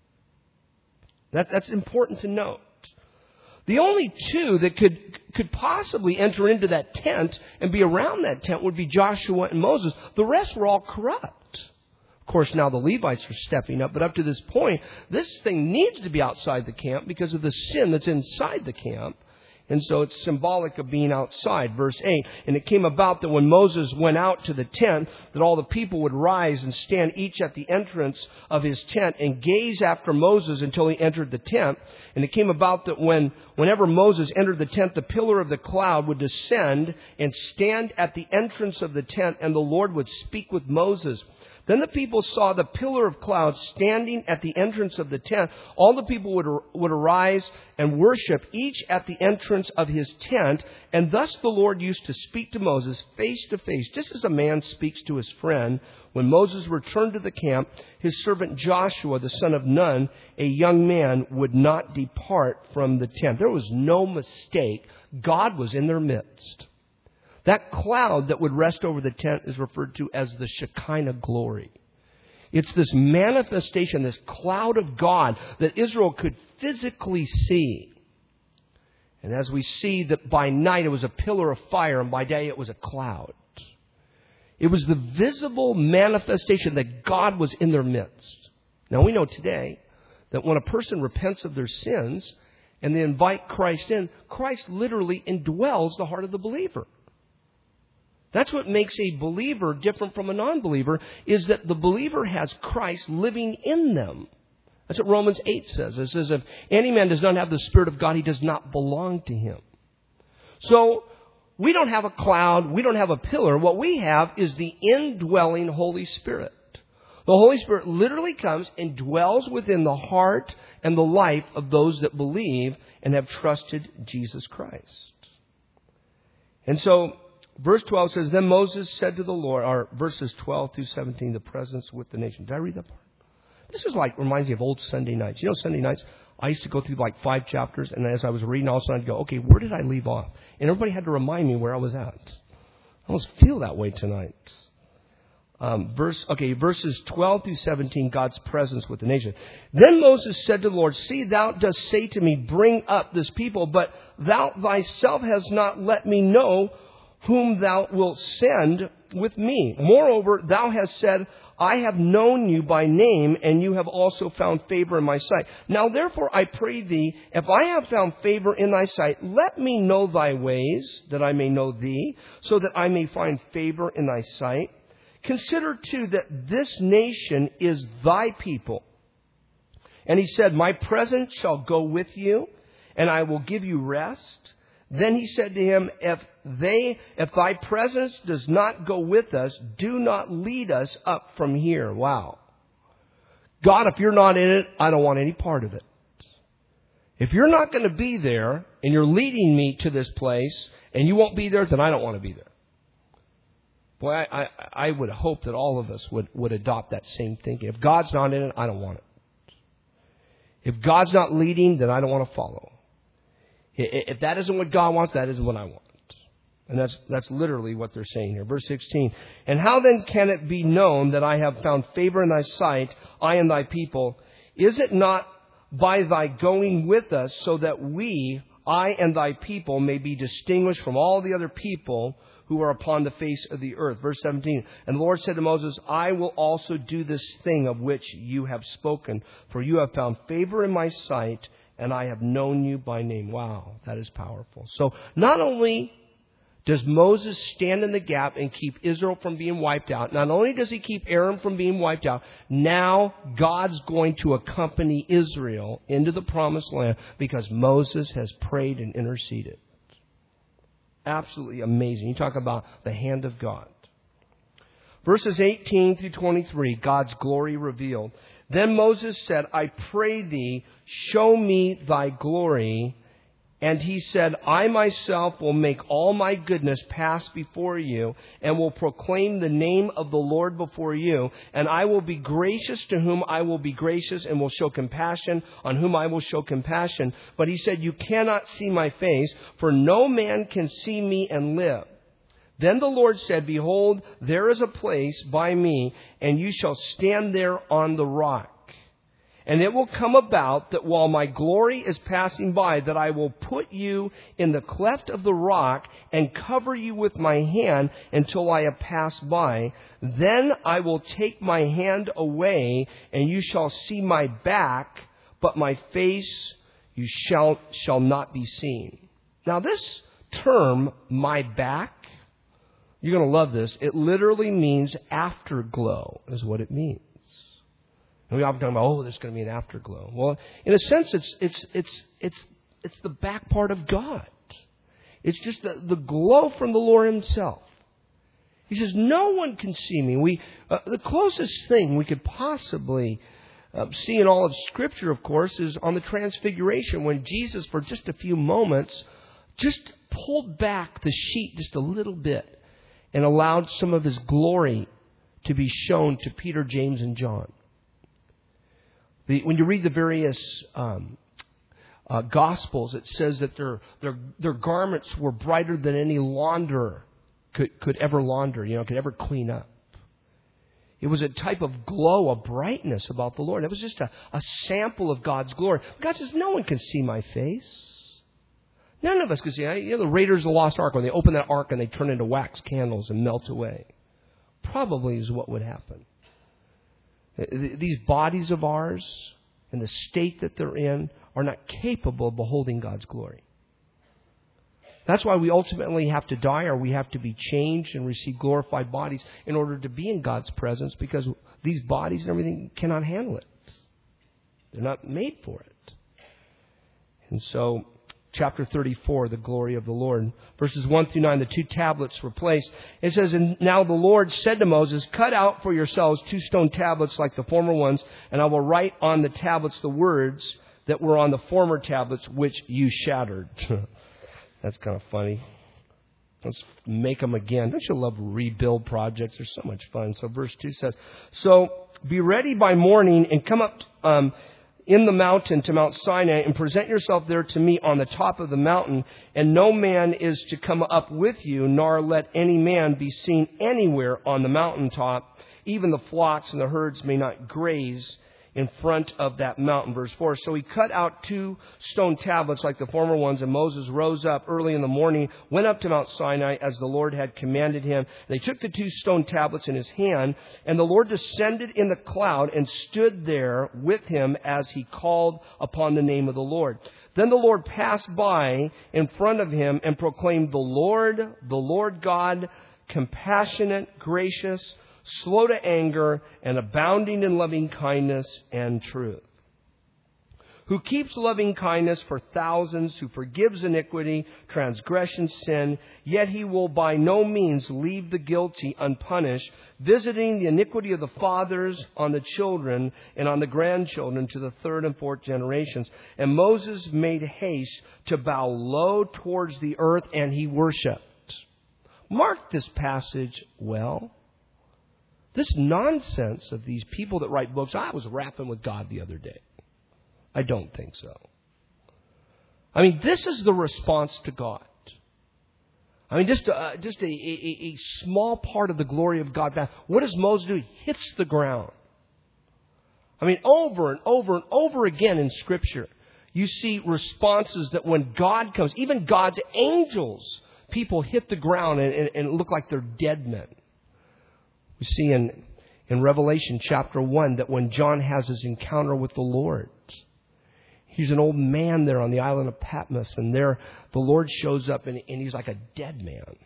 That, that's important to note. The only two that could, could possibly enter into that tent and be around that tent would be Joshua and Moses. The rest were all corrupt. Of course, now the Levites are stepping up, but up to this point, this thing needs to be outside the camp because of the sin that's inside the camp. And so it's symbolic of being outside. Verse eight, and it came about that when Moses went out to the tent, that all the people would rise and stand each at the entrance of his tent and gaze after Moses until he entered the tent. And it came about that when, whenever Moses entered the tent, the pillar of the cloud would descend and stand at the entrance of the tent, and the Lord would speak with Moses. Then the people saw the pillar of cloud standing at the entrance of the tent. All the people would, would arise and worship, each at the entrance of his tent. And thus the Lord used to speak to Moses face to face, just as a man speaks to his friend. When Moses returned to the camp, his servant Joshua, the son of Nun, a young man, would not depart from the tent. There was no mistake. God was in their midst. That cloud that would rest over the tent is referred to as the Shekinah glory. It's this manifestation, this cloud of God that Israel could physically see. And as we see that by night it was a pillar of fire and by day it was a cloud. It was the visible manifestation that God was in their midst. Now we know today that when a person repents of their sins and they invite Christ in, Christ literally indwells the heart of the believer. That's what makes a believer different from a non-believer, is that the believer has Christ living in them. That's what Romans eight says. It says, if any man does not have the Spirit of God, he does not belong to him. So, we don't have a cloud, we don't have a pillar. What we have is the indwelling Holy Spirit. The Holy Spirit literally comes and dwells within the heart and the life of those that believe and have trusted Jesus Christ. And so, verse twelve says, then Moses said to the Lord, or verses twelve through seventeen, the presence with the nation. Did I read that part? This is like, reminds me of old Sunday nights. You know, Sunday nights, I used to go through like five chapters, and as I was reading, all of a sudden I'd go, okay, where did I leave off? And everybody had to remind me where I was at. I almost feel that way tonight. Um, verse, okay, verses twelve through seventeen, God's presence with the nation. Then Moses said to the Lord, see, thou dost say to me, bring up this people, but thou thyself hast not let me know whom thou wilt send with me. Moreover, thou hast said, I have known you by name, and you have also found favor in my sight. Now therefore I pray thee, if I have found favor in thy sight, let me know thy ways, that I may know thee, so that I may find favor in thy sight. Consider too that this nation is thy people. And he said, my presence shall go with you, and I will give you rest. Then he said to him, if they, if thy presence does not go with us, do not lead us up from here. Wow. God, if you're not in it, I don't want any part of it. If you're not going to be there and you're leading me to this place and you won't be there, then I don't want to be there. Boy, I, I, I would hope that all of us would, would adopt that same thinking. If God's not in it, I don't want it. If God's not leading, then I don't want to follow. If that isn't what God wants, that isn't what I want. And that's that's literally what they're saying here. Verse sixteen. And how then can it be known that I have found favor in thy sight, I and thy people? Is it not by thy going with us, so that we, I and thy people, may be distinguished from all the other people who are upon the face of the earth? Verse seventeen. And the Lord said to Moses, I will also do this thing of which you have spoken, for you have found favor in my sight, and I have known you by name. Wow, that is powerful. So not only does Moses stand in the gap and keep Israel from being wiped out, not only does he keep Aaron from being wiped out, now God's going to accompany Israel into the promised land because Moses has prayed and interceded. Absolutely amazing. You talk about the hand of God. Verses eighteen through twenty-three, God's glory revealed. Then Moses said, I pray thee, show me thy glory. And he said, I myself will make all my goodness pass before you, and will proclaim the name of the Lord before you. And I will be gracious to whom I will be gracious, and will show compassion on whom I will show compassion. But he said, you cannot see my face, for no man can see me and live. Then the Lord said, behold, there is a place by me, and you shall stand there on the rock. And it will come about that while my glory is passing by, that I will put you in the cleft of the rock and cover you with my hand until I have passed by. Then I will take my hand away, and you shall see my back, but my face you shall, shall not be seen. Now this term, my back, you're going to love this. It literally means afterglow is what it means. And we often talk about, oh, there's going to be an afterglow. Well, in a sense, it's it's it's it's it's the back part of God. It's just the, the glow from the Lord Himself. He says, no one can see me. We uh, the closest thing we could possibly uh, see in all of Scripture, of course, is on the Transfiguration, when Jesus, for just a few moments, just pulled back the sheet just a little bit and allowed some of His glory to be shown to Peter, James, and John. The, when you read the various um, uh, Gospels, it says that their their their garments were brighter than any launderer could could ever launder, you know, could ever clean up. It was a type of glow, a brightness about the Lord. It was just a, a sample of God's glory. God says, no one can see my face. None of us can see. You know, the Raiders of the Lost Ark, when they open that ark and they turn into wax candles and melt away, probably is what would happen. These bodies of ours and the state that they're in are not capable of beholding God's glory. That's why we ultimately have to die, or we have to be changed and receive glorified bodies in order to be in God's presence, because these bodies and everything cannot handle it. They're not made for it. And so, chapter thirty-four, the glory of the Lord. Verses one through nine, the two tablets were placed. It says, and now the Lord said to Moses, cut out for yourselves two stone tablets like the former ones, and I will write on the tablets the words that were on the former tablets, which you shattered. That's kind of funny. Let's make them again. Don't you love rebuild projects? They're so much fun. So verse two says, so be ready by morning and come up um, in the mountain to Mount Sinai, and present yourself there to me on the top of the mountain. And no man is to come up with you, nor let any man be seen anywhere on the mountaintop. Even the flocks and the herds may not graze in front of that mountain. Verse four, so he cut out two stone tablets like the former ones, and Moses rose up early in the morning, went up to Mount Sinai as the Lord had commanded him. And he took the two stone tablets in his hand, and the Lord descended in the cloud and stood there with him as he called upon the name of the Lord. Then the Lord passed by in front of him and proclaimed, the Lord, the Lord God, compassionate, gracious, slow to anger, and abounding in loving kindness and truth, who keeps loving kindness for thousands, who forgives iniquity, transgression, sin, yet he will by no means leave the guilty unpunished, visiting the iniquity of the fathers on the children and on the grandchildren to the third and fourth generations. And Moses made haste to bow low towards the earth, and he worshipped. Mark this passage well. This nonsense of these people that write books. I was rapping with God the other day. I don't think so. I mean, this is the response to God. I mean, just uh, just a, a, a small part of the glory of God. What does Moses do? He hits the ground. I mean, over and over and over again in Scripture, you see responses that when God comes, even God's angels, people hit the ground and, and, and look like they're dead men. We see in, in Revelation chapter one that when John has his encounter with the Lord, he's an old man there on the island of Patmos, and there the Lord shows up and, and he's like a dead man.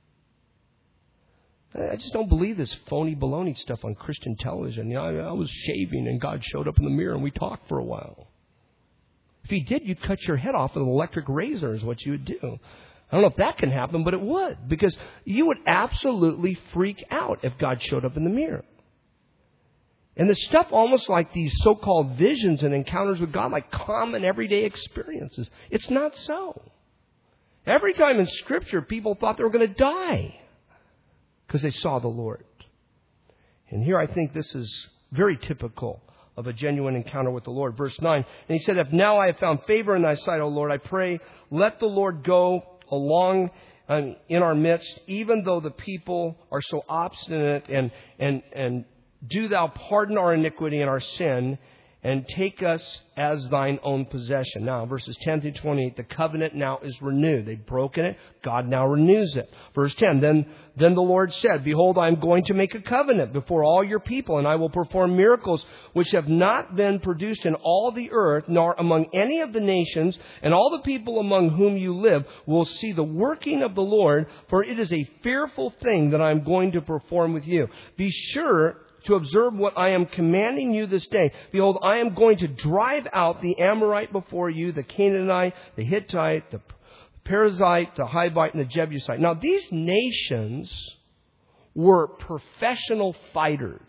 I just don't believe this phony baloney stuff on Christian television. You know, I, I was shaving and God showed up in the mirror and we talked for a while. If He did, you'd cut your head off with an electric razor is what you would do. I don't know if that can happen, but it would. Because you would absolutely freak out if God showed up in the mirror. And the stuff almost like these so-called visions and encounters with God, like common everyday experiences. It's not so. Every time in Scripture, people thought they were going to die because they saw the Lord. And here I think this is very typical of a genuine encounter with the Lord. Verse nine, and he said, if now I have found favor in thy sight, O Lord, I pray, let the Lord go along um, in our midst, even though the people are so obstinate, and and and do thou pardon our iniquity and our sin, and take us as thine own possession. Now, verses ten through twenty-eight, the covenant now is renewed. They've broken it. God now renews it. Verse ten, then, then the Lord said, behold, I am going to make a covenant before all your people, and I will perform miracles which have not been produced in all the earth, nor among any of the nations, and all the people among whom you live will see the working of the Lord, for it is a fearful thing that I am going to perform with you. Be sure to observe what I am commanding you this day. Behold, I am going to drive out the Amorite before you, the Canaanite, the Hittite, the Perizzite, the Hivite, and the Jebusite. Now, these nations were professional fighters.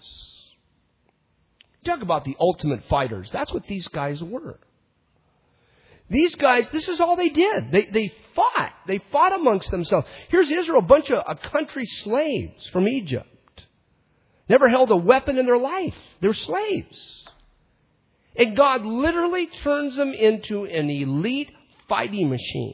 Talk about the ultimate fighters. That's what these guys were. These guys, this is all they did. They they fought. They fought amongst themselves. Here's Israel, a bunch of a country slaves from Egypt. Never held a weapon in their life. They're slaves. And God literally turns them into an elite fighting machine.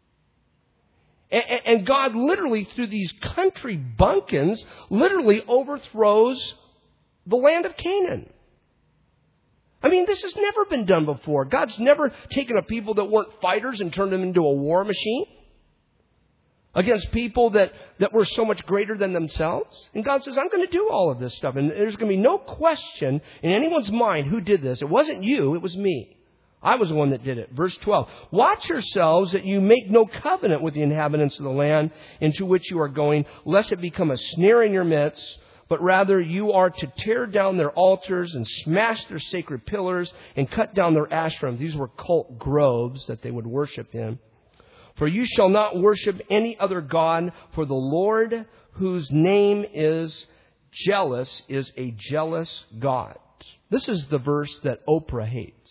And God literally, through these country bumpkins, literally overthrows the land of Canaan. I mean, this has never been done before. God's never taken a people that weren't fighters and turned them into a war machine against people that, that were so much greater than themselves. And God says, I'm going to do all of this stuff. And there's going to be no question in anyone's mind who did this. It wasn't you, it was me. I was the one that did it. Verse twelve, watch yourselves that you make no covenant with the inhabitants of the land into which you are going, lest it become a snare in your midst, but rather you are to tear down their altars and smash their sacred pillars and cut down their ashrams. These were cult groves that they would worship in. For you shall not worship any other God, for the Lord, whose name is jealous, is a jealous God. This is the verse that Oprah hates.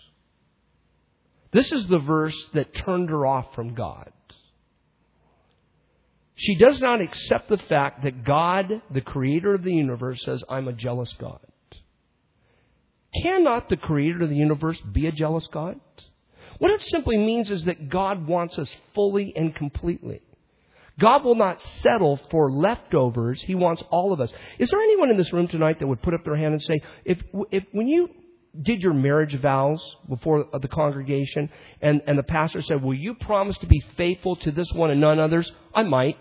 This is the verse that turned her off from God. She does not accept the fact that God, the creator of the universe, says, I'm a jealous God. Cannot the creator of the universe be a jealous God? What it simply means is that God wants us fully and completely. God will not settle for leftovers. He wants all of us. Is there anyone in this room tonight that would put up their hand and say, if, if when you did your marriage vows before the congregation and, and the pastor said, will you promise to be faithful to this one and none others? I might.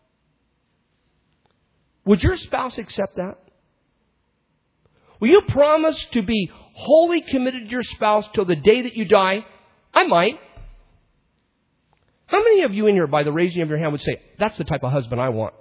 Would your spouse accept that? Will you promise to be wholly committed to your spouse till the day that you die? I might. How many of you in here, by the raising of your hand, would say, that's the type of husband I want?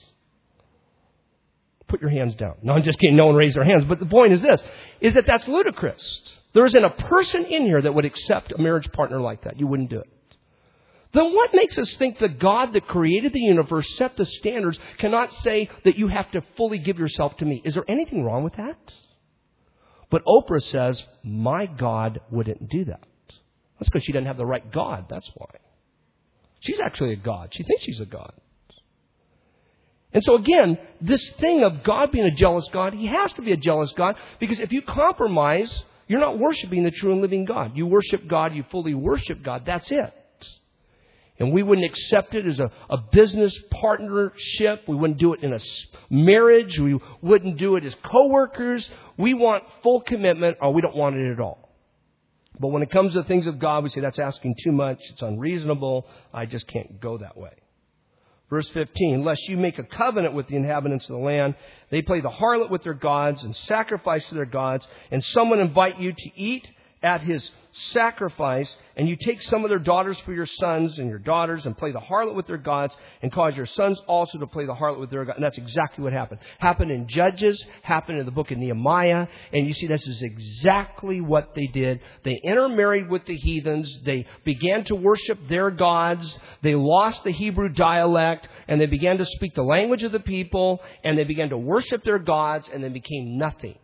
Put your hands down. No, I'm just kidding. No one raised their hands. But the point is this, is that that's ludicrous. There isn't a person in here that would accept a marriage partner like that. You wouldn't do it. Then what makes us think that God that created the universe, set the standards, cannot say that you have to fully give yourself to me? Is there anything wrong with that? But Oprah says, my God wouldn't do that. That's because she doesn't have the right God. That's why. She's actually a God. She thinks she's a God. And so again, this thing of God being a jealous God, He has to be a jealous God, because if you compromise you're not worshiping the true and living God. You worship God, you fully worship God, that's it. And we wouldn't accept it as a, a business partnership. We wouldn't do it in a marriage. We wouldn't do it as co-workers. We want full commitment, or we don't want it at all. But when it comes to the things of God, we say that's asking too much. It's unreasonable. I just can't go that way. Verse fifteen, lest you make a covenant with the inhabitants of the land. They play the harlot with their gods and sacrifice to their gods. And someone invite you to eat at his sacrifice, and you take some of their daughters for your sons and your daughters and play the harlot with their gods and cause your sons also to play the harlot with their gods. And that's exactly what happened. Happened in Judges, happened in the book of Nehemiah. And you see, this is exactly what they did. They intermarried with the heathens. They began to worship their gods. They lost the Hebrew dialect, and they began to speak the language of the people, and they began to worship their gods, and they became nothing.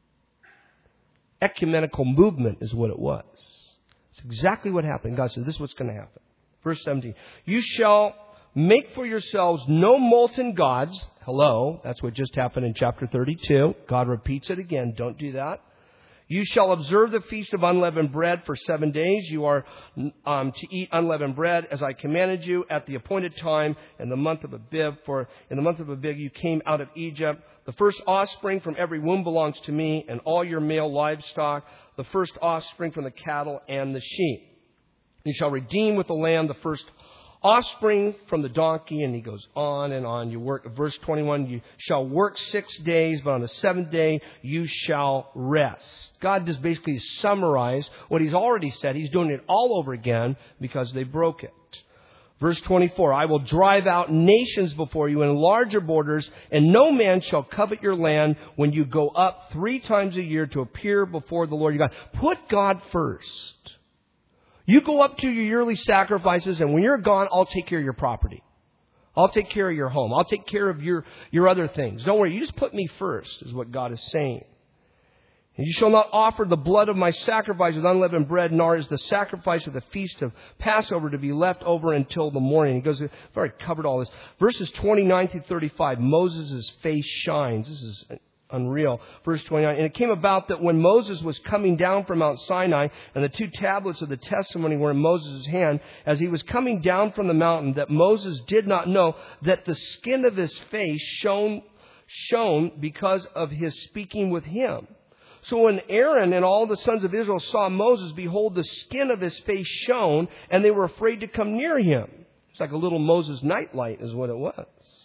Ecumenical movement is what it was. It's exactly what happened. God said, this is what's going to happen. Verse seventeen. You shall make for yourselves no molten gods. Hello. That's what just happened in chapter thirty-two. God repeats it again. Don't do that. You shall observe the feast of unleavened bread for seven days. You are um, to eat unleavened bread as I commanded you at the appointed time in the month of Abib. For in the month of Abib you came out of Egypt. The first offspring from every womb belongs to me, and all your male livestock, the first offspring from the cattle and the sheep. You shall redeem with the lamb the first offspring from the donkey, and he goes on and on. You work, verse twenty-one, you shall work six days, but on the seventh day you shall rest. God just basically summarized what he's already said. He's doing it all over again because they broke it. Verse twenty-four, I will drive out nations before you and enlarge your borders, and no man shall covet your land when you go up three times a year to appear before the Lord your God. Put God first. You go up to your yearly sacrifices, and when you're gone, I'll take care of your property. I'll take care of your home. I'll take care of your, your other things. Don't worry. You just put me first, is what God is saying. And you shall not offer the blood of my sacrifice with unleavened bread, nor is the sacrifice of the feast of Passover to be left over until the morning. He goes, I've already covered all this. Verses twenty-nine through thirty-five, Moses' face shines. This is unreal. Verse twenty-nine, and it came about that when Moses was coming down from Mount Sinai, and the two tablets of the testimony were in Moses' hand, as he was coming down from the mountain, that Moses did not know that the skin of his face shone, shone because of his speaking with him. So when Aaron and all the sons of Israel saw Moses, behold, the skin of his face shone, and they were afraid to come near him. It's like a little Moses nightlight is what it was.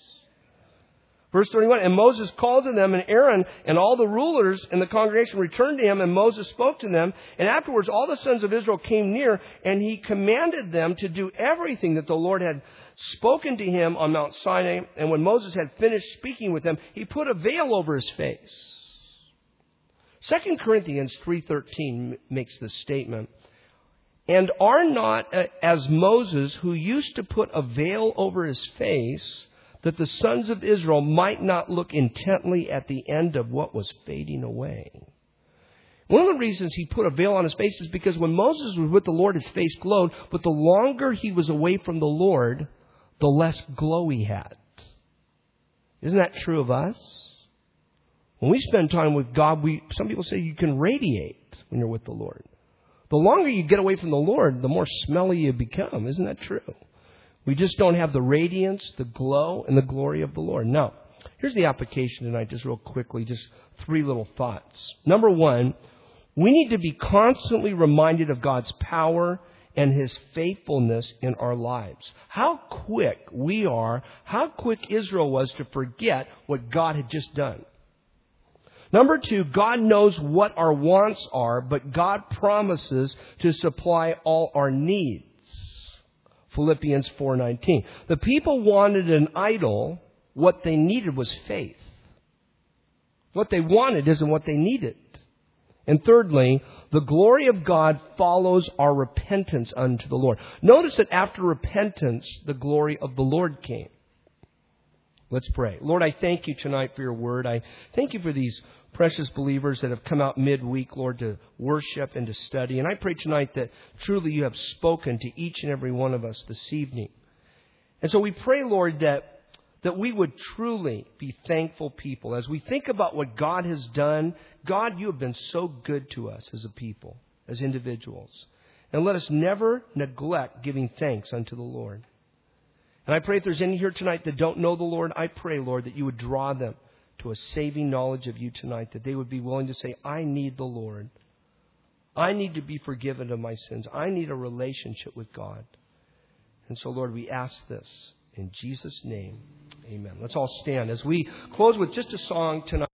Verse thirty-one, and Moses called to them, and Aaron and all the rulers in the congregation returned to him, and Moses spoke to them. And afterwards all the sons of Israel came near, and he commanded them to do everything that the Lord had spoken to him on Mount Sinai. And when Moses had finished speaking with them, he put a veil over his face. Second Corinthians three thirteen makes this statement. And are not uh, as Moses, who used to put a veil over his face, that the sons of Israel might not look intently at the end of what was fading away. One of the reasons he put a veil on his face is because when Moses was with the Lord, his face glowed, but the longer he was away from the Lord, the less glow he had. Isn't that true of us? When we spend time with God, we some people say you can radiate when you're with the Lord. The longer you get away from the Lord, the more smelly you become. Isn't that true? We just don't have the radiance, the glow, and the glory of the Lord. Now, here's the application tonight, just real quickly, just three little thoughts. Number one, we need to be constantly reminded of God's power and His faithfulness in our lives. How quick we are, how quick Israel was to forget what God had just done. Number two, God knows what our wants are, but God promises to supply all our needs. Philippians four nineteen. The people wanted an idol. What they needed was faith. What they wanted isn't what they needed. And thirdly, the glory of God follows our repentance unto the Lord. Notice that after repentance, the glory of the Lord came. Let's pray. Lord, I thank you tonight for your word. I thank you for these precious believers that have come out midweek, Lord, to worship and to study. And I pray tonight that truly you have spoken to each and every one of us this evening. And so we pray, Lord, that that we would truly be thankful people. As we think about what God has done, God, you have been so good to us as a people, as individuals. And let us never neglect giving thanks unto the Lord. And I pray if there's any here tonight that don't know the Lord, I pray, Lord, that you would draw them to a saving knowledge of you tonight, that they would be willing to say, I need the Lord. I need to be forgiven of my sins. I need a relationship with God. And so, Lord, we ask this in Jesus' name. Amen. Let's all stand as we close with just a song tonight.